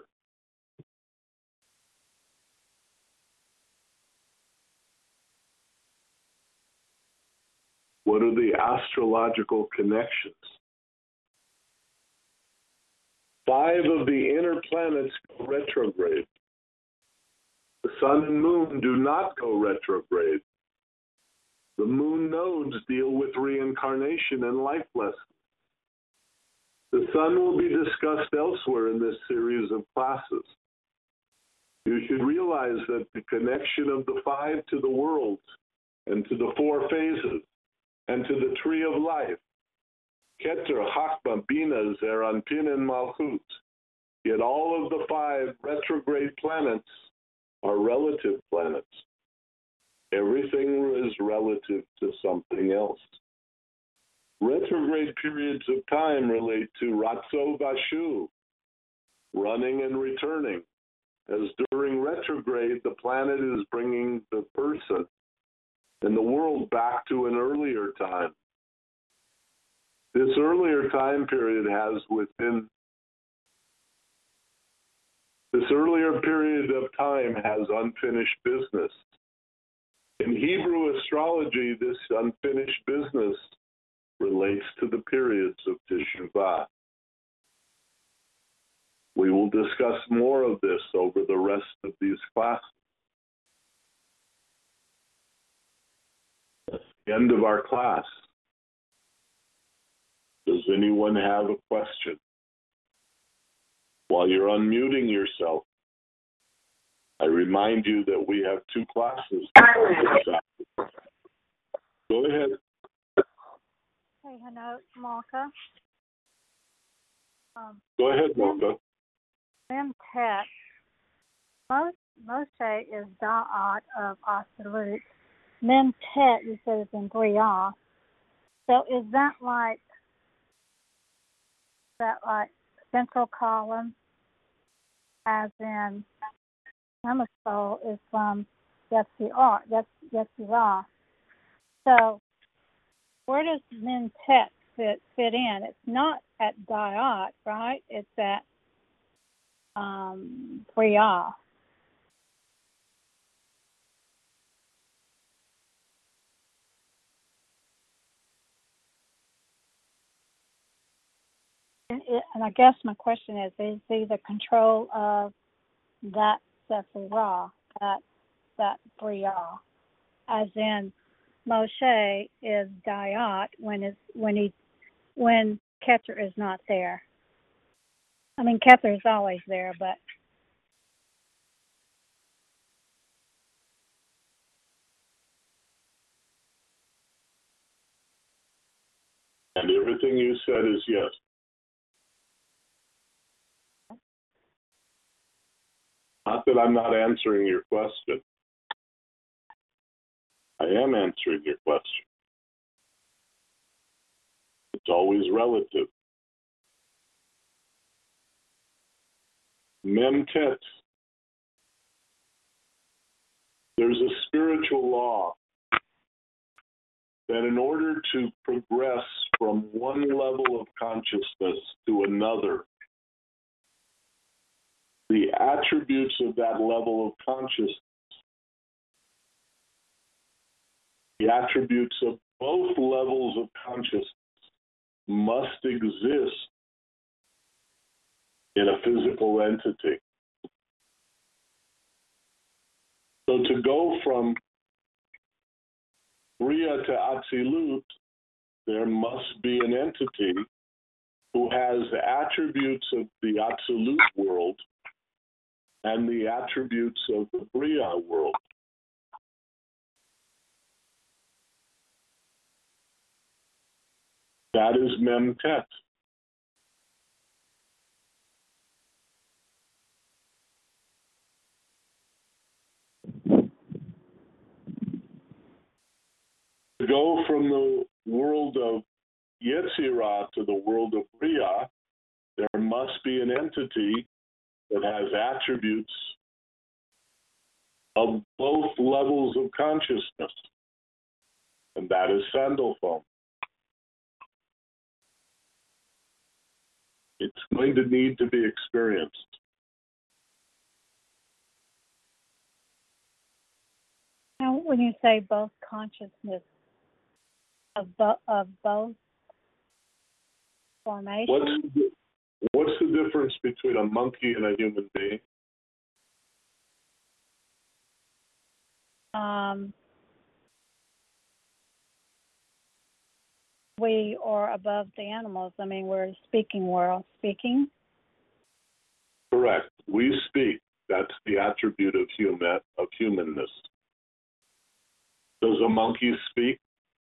What are the astrological connections? Five of the inner planets go retrograde. The sun and moon do not go retrograde. The moon nodes deal with reincarnation and life lessons. The sun will be discussed elsewhere in this series of classes. You should realize that the connection of the five to the worlds and to the four phases and to the tree of life, Keter, Chachma, Bina, Zer, Anpin, and Malchut, yet all of the five retrograde planets are relative planets. Everything is relative to something else. Retrograde periods of time relate to Ratzo Vashu, running and returning, as during retrograde, the planet is bringing the person and the world back to an earlier time. This earlier time period has within, this earlier period of time has unfinished business. In Hebrew astrology, this unfinished business relates to the periods of Teshuvah. We will discuss more of this over the rest of these classes. At the end of our class, does anyone have a question? While you're unmuting yourself, I remind you that we have two classes. Go ahead. Hey, hello, Malka. Um, Go ahead, Malka. Memtet. Most Moshe is Da'at of Absolute. Memtet, you said it's in Briah. So is that like that like central column, as in Hemisphere is from Yetzirah, Yetzirah. So where does Memtet fit fit in? It's not at Da'at, right? It's at um, Briah. And, it, and I guess my question is, is he the control of that Sephirah, that that Briah, as in Moshe is Dayat when is when he when Kether is not there. I mean, Kether is always there, but And everything you said is yes. Not that I'm not answering your question. I am answering your question. It's always relative. Memtet. There's a spiritual law that in order to progress from one level of consciousness to another, the attributes of that level of consciousness, the attributes of both levels of consciousness must exist in a physical entity. So to go from Bria to Atzilut, there must be an entity who has the attributes of the Absolute world and the attributes of the Bria world. That is Memtet. To go from the world of Yetzirah to the world of Bria, there must be an entity that has attributes of both levels of consciousness, and that is Sandalphon. It's going to need to be experienced. now when you say both consciousness of, bo- of both formations, What's the, what's the difference between a monkey and a human being? um, we are above the animals. I mean, we're a speaking world. Speaking? Correct. We speak. That's the attribute of human of humanness. Does a monkey speak?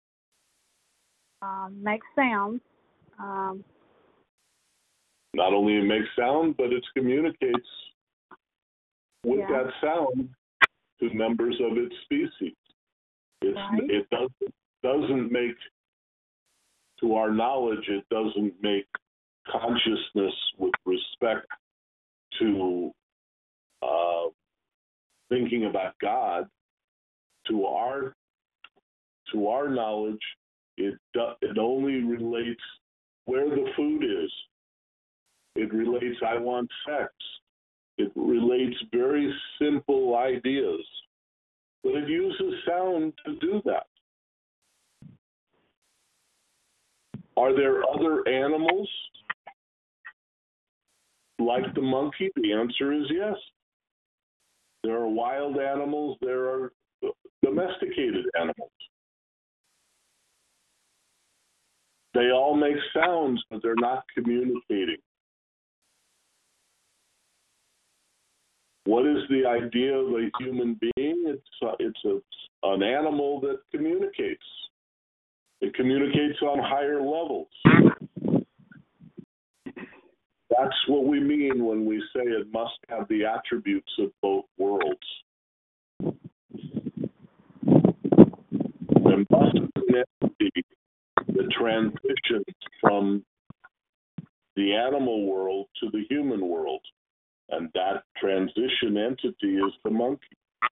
Um, make sounds. Um, Not only it makes sound, but it communicates with yeah. that sound to members of its species. It's, Right. It doesn't, doesn't make, to our knowledge, it doesn't make consciousness with respect to uh, thinking about God. To our to our knowledge, it do, it only relates where the food is. It relates, I want sex. It relates very simple ideas, but it uses sound to do that. Are there other animals like the monkey? The answer is yes. There are wild animals, there are domesticated animals. They all make sounds, but they're not communicating. What is the idea of a human being? It's uh, it's a, an animal that communicates. It communicates on higher levels. That's what we mean when we say it must have the attributes of both worlds. There must be an entity that transitions from the animal world to the human world. And that transition entity is the monkey.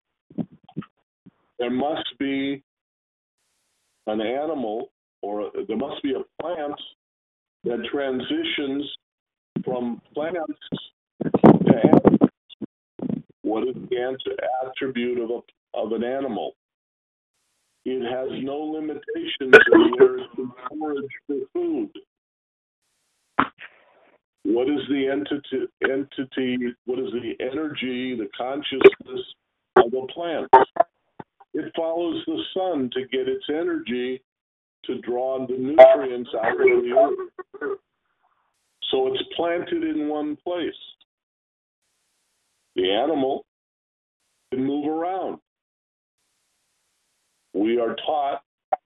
There must be an animal, or there must be a plant that transitions from plants to animals. What is the attribute of a, of an animal? It has no limitations in where it can forage for food. What is the entity, entity, what is the energy, the consciousness of a plant? It follows the sun to get its energy to draw the nutrients out of the earth. So it's planted in one place. The animal can move around. We are taught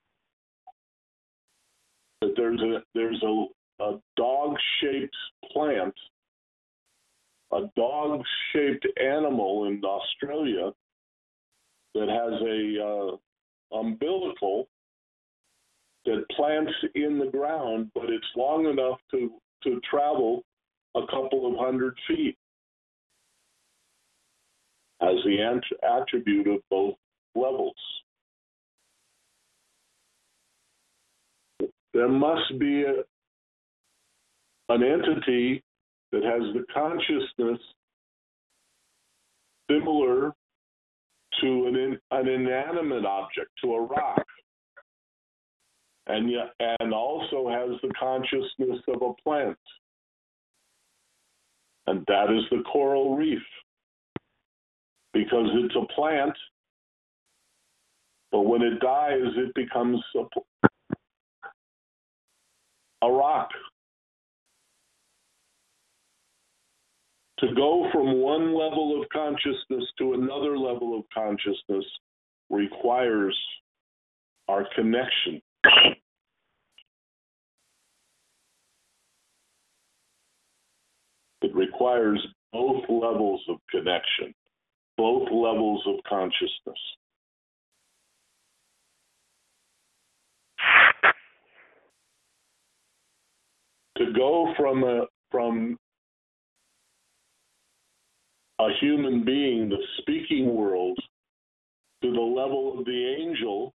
that there's a there's a a dog-shaped plant, a dog-shaped animal in Australia that has a uh, umbilical that plants in the ground, but it's long enough to, to travel a couple of hundred feet. Has the ant- attribute of both levels. There must be a an entity that has the consciousness similar to an, in, an inanimate object, to a rock, and yet, and also has the consciousness of a plant, and that is the coral reef, because it's a plant, but when it dies, it becomes a, a rock. To go from one level of consciousness to another level of consciousness requires our connection. It requires both levels of connection, both levels of consciousness. To go from a from a human being, the speaking world, to the level of the angel,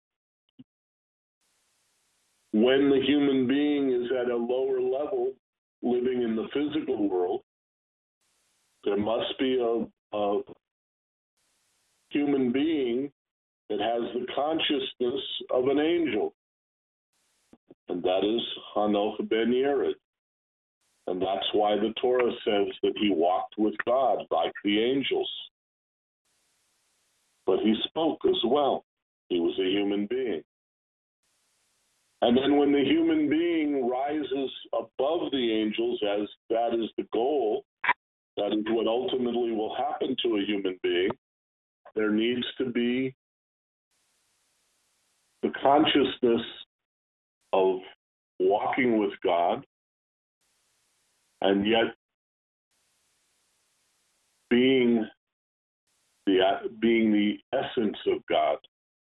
when the human being is at a lower level, living in the physical world, there must be a, a human being that has the consciousness of an angel, and that is Hanoch ben Yered. And that's why the Torah says that he walked with God like the angels. But he spoke as well. He was a human being. And then when the human being rises above the angels, as that is the goal, that is what ultimately will happen to a human being, there needs to be the consciousness of walking with God, and yet being the being the essence of God.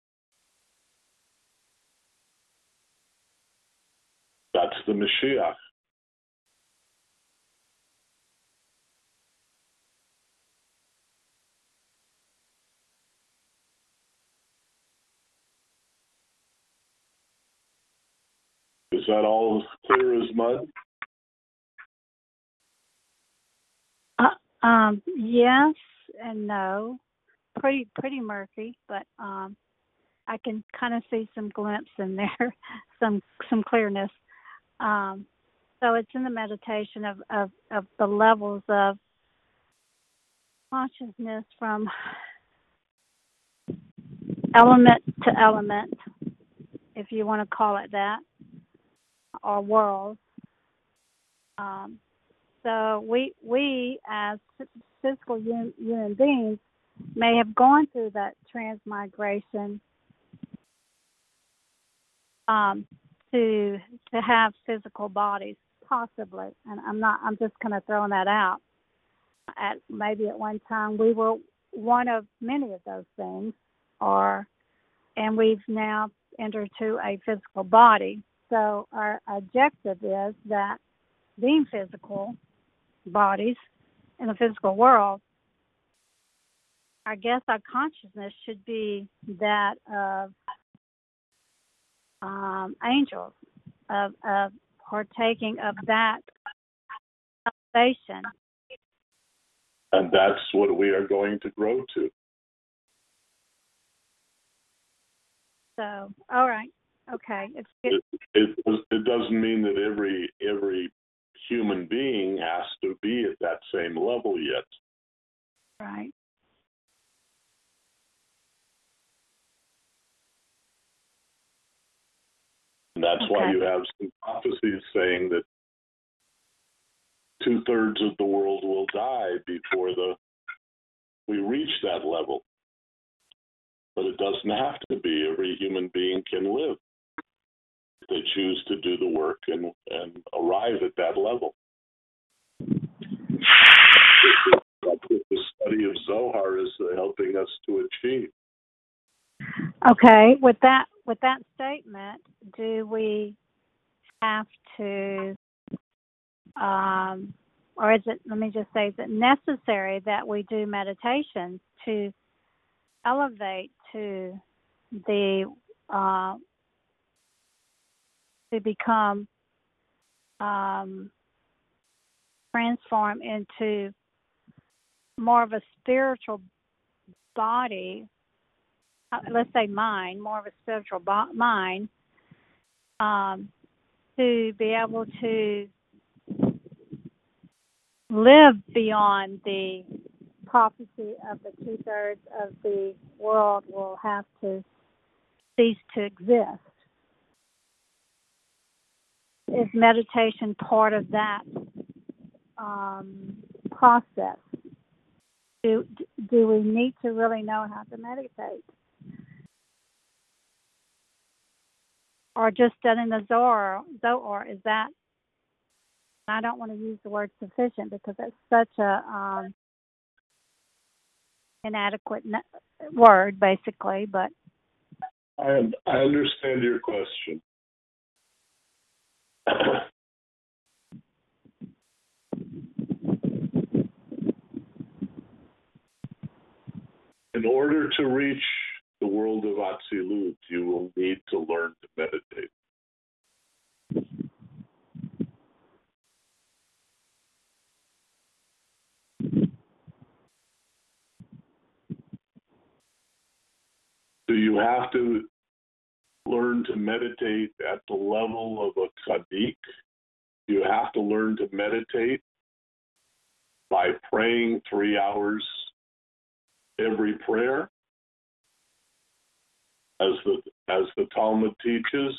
That's the Mashiach. Is that all clear as mud? Uh, um, yes and no. Pretty pretty murky, but um, I can kind of see some glimpse in there, some some clearness. Um, so it's in the meditation of, of, of the levels of consciousness from element to element, if you want to call it that, or world. Um, so we we as physical human, human beings may have gone through that transmigration um, to to have physical bodies, possibly. And I'm not. I'm just kind of throwing that out. At maybe at one time we were one of many of those things, or and we've now entered to a physical body. So our objective is that being physical bodies in the physical world, I guess our consciousness should be that of um, angels, of, of partaking of that salvation. And that's what we are going to grow to. So, all right, okay. It's, it, it, it doesn't mean that every every human being has to be at that same level yet. Right. And that's okay. why you have some prophecies saying that two-thirds of the world will die before the we reach that level. But it doesn't have to be. Every human being can live if they choose to do the work and, and arrive at that level. That's what the study of Zohar is helping us to achieve. Okay, with that with that statement, do we have to, um, or is it? Let me just say, is it necessary that we do meditation to elevate to the uh, to become um, transform into more of a spiritual body? Uh, let's say mind, more of a spiritual bo- mind, um, to be able to live beyond the prophecy of the two-thirds of the world will have to cease to exist. Is meditation part of that um, process? Do, do we need to really know how to meditate? Or just studying the Zohar, Zohar, is that, I don't want to use the word sufficient because that's such a um, inadequate word, basically, but. I, I understand your question. In order to reach the world of Atzilut, you will need to learn to meditate. Do you have to learn to meditate at the level of a tzaddik? Do you have to learn to meditate by praying three hours every prayer? As the as the Talmud teaches,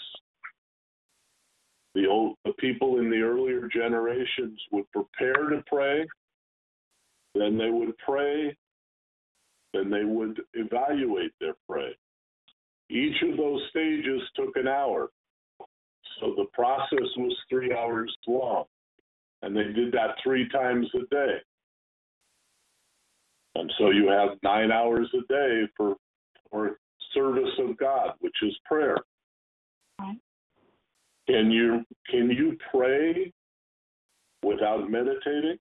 the old the people in the earlier generations would prepare to pray, then they would pray, then they would evaluate their prayer. Each of those stages took an hour, so the process was three hours long, and they did that three times a day. And so you have nine hours a day for for service of God, which is prayer. Right. Can you can you pray without meditating?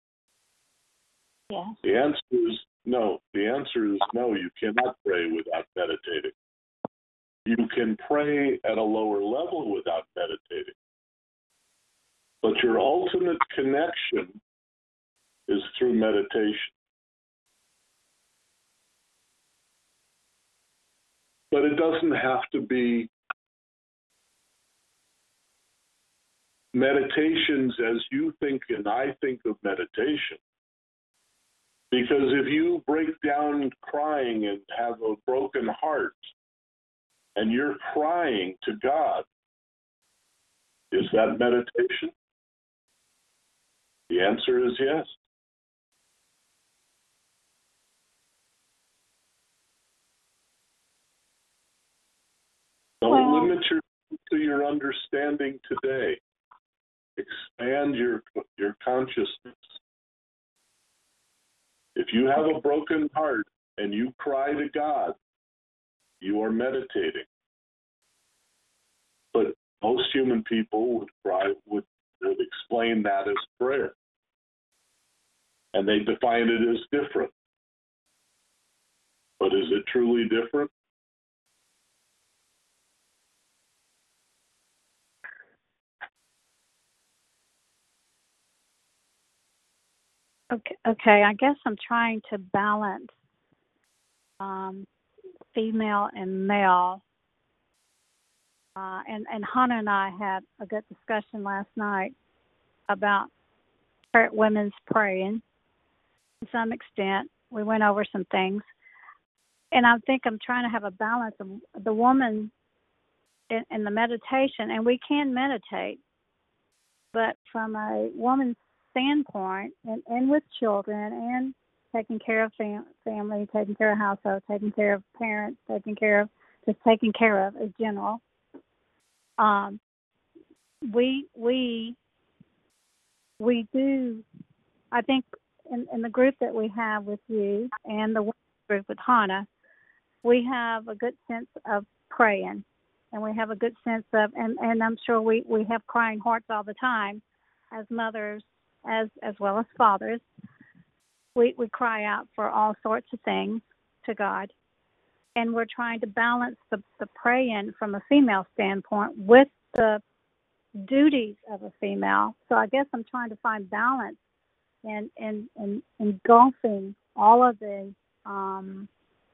Yes. The answer is no. The answer is no. You cannot pray without meditating. You can pray at a lower level without meditating. But your ultimate connection is through meditation. But it doesn't have to be meditations as you think and I think of meditation. Because if you break down crying and have a broken heart and you're crying to God, is that meditation? The answer is yes. Don't Well, limit your to your understanding today. Expand your your consciousness. If you have a broken heart and you cry to God, you are meditating. But most human people would cry would, would explain that as prayer. And they define it as different. But is it truly different? okay, okay. I guess I'm trying to balance um, female and male. Uh, and, and Hannah and I had a good discussion last night about prayer, women's praying to some extent. We went over some things. And I think I'm trying to have a balance of the woman in, in the meditation. And we can meditate, but from a woman's standpoint, and, and with children, and taking care of fam- family, taking care of household, taking care of parents, taking care of, just taking care of as general. Um, we we we do. I think in, in the group that we have with you and the group with Hannah, we have a good sense of praying, and we have a good sense of, and, and I'm sure we, we have crying hearts all the time, as mothers, as as well as fathers. We we cry out for all sorts of things to God. And we're trying to balance the, the praying from a female standpoint with the duties of a female. So I guess I'm trying to find balance in in, in engulfing all of the um,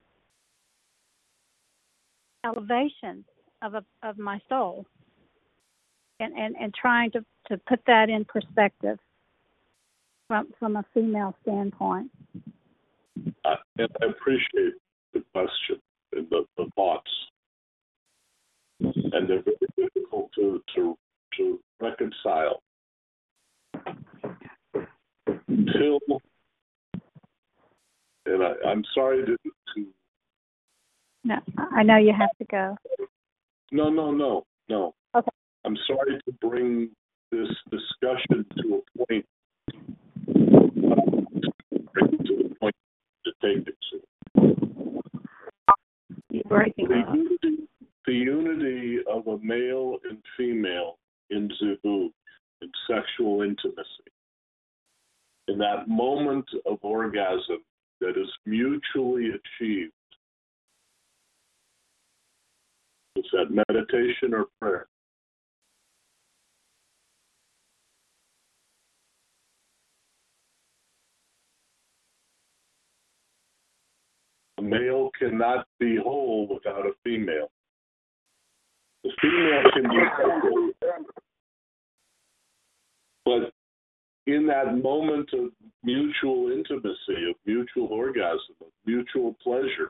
elevations of a, of my soul, and, and, and trying to, to put that in perspective from from a female standpoint. Uh, and I appreciate the question and the, the thoughts. And they're very difficult to, to, to reconcile until, and I, I'm sorry to, to... No, I know you have to go. No, no, no, no. Okay. I'm sorry to bring this discussion to a point, bring it to the point to take it to. You're breaking the up. unity, the unity of a male and female in zivug, in sexual intimacy, in that moment of orgasm that is mutually achieved. Is that meditation or prayer? A male cannot be whole without a female. The female can be whole, but in that moment of mutual intimacy, of mutual orgasm, of mutual pleasure,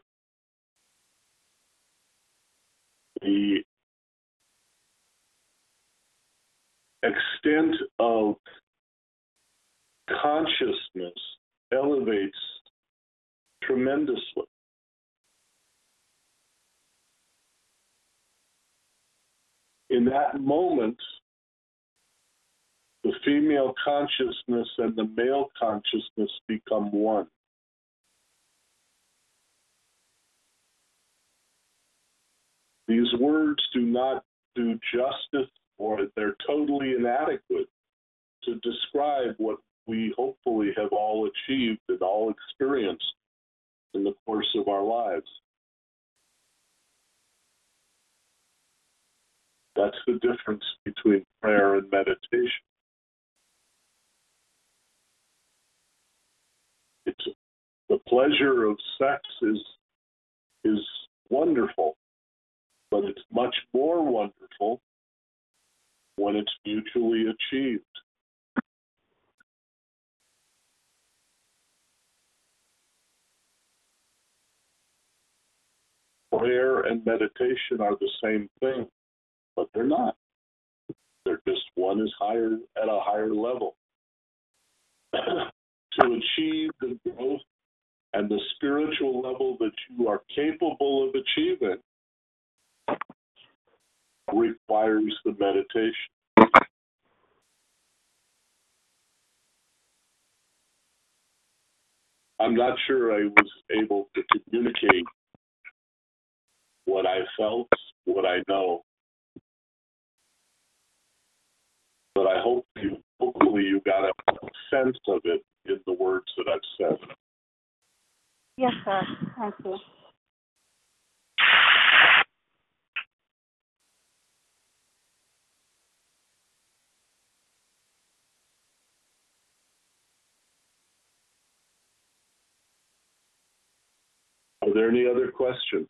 the extent of consciousness elevates tremendously. In that moment, the female consciousness and the male consciousness become one. These words do not do justice, or they're totally inadequate to describe what we hopefully have all achieved and all experienced in the course of our lives. That's the difference between prayer and meditation. It's the pleasure of sex is is wonderful, but it's much more wonderful when it's mutually achieved. Prayer and meditation are the same thing, but they're not. They're just one is higher at a higher level. To achieve the growth and the spiritual level that you are capable of achieving requires the meditation. I'm not sure I was able to communicate what I felt, what I know. But I hope you, hopefully you got a sense of it in the words that I've said. Yes, sir. Thank you. Are there any other questions?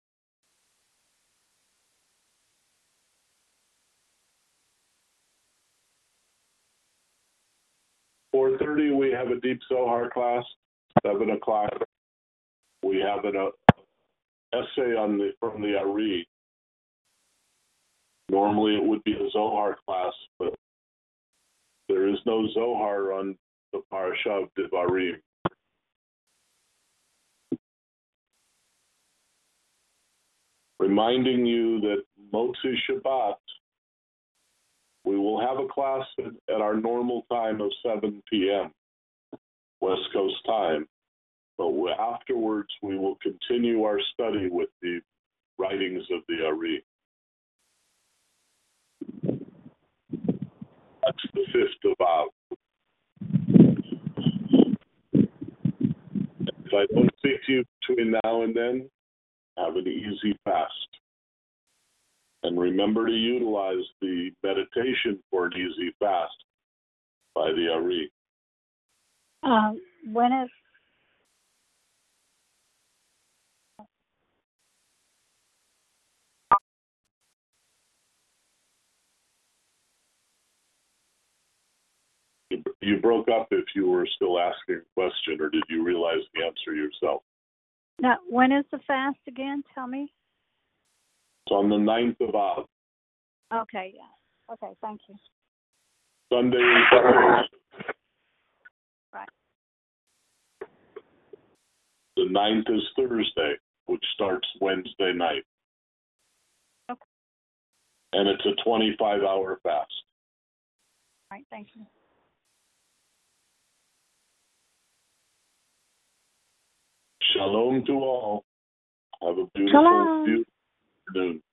four thirty, we have a Deep Zohar class. seven o'clock, we have an uh, essay on the from the Ari. Normally it would be a Zohar class, but there is no Zohar on the Parasha of Devarim. Reminding you that Motzi Shabbat, we will have a class at, at our normal time of seven p.m. West Coast time, but we, afterwards we will continue our study with the writings of the Ari. That's the fifth of Av. If I don't speak to you between now and then, have an easy fast. And remember to utilize the meditation for an easy fast by the Ari. Um, when is You, you broke up if you were still asking a question, or did you realize the answer yourself? now? When is the fast again? Tell me. It's on the ninth of Av. Okay. Yeah. Okay. Thank you. Sunday and Sunday. Right. The ninth is Thursday, which starts Wednesday night. Okay. And it's a twenty-five hour fast. All right. Thank you. Shalom to all. Have a beautiful, Shalom. beautiful afternoon.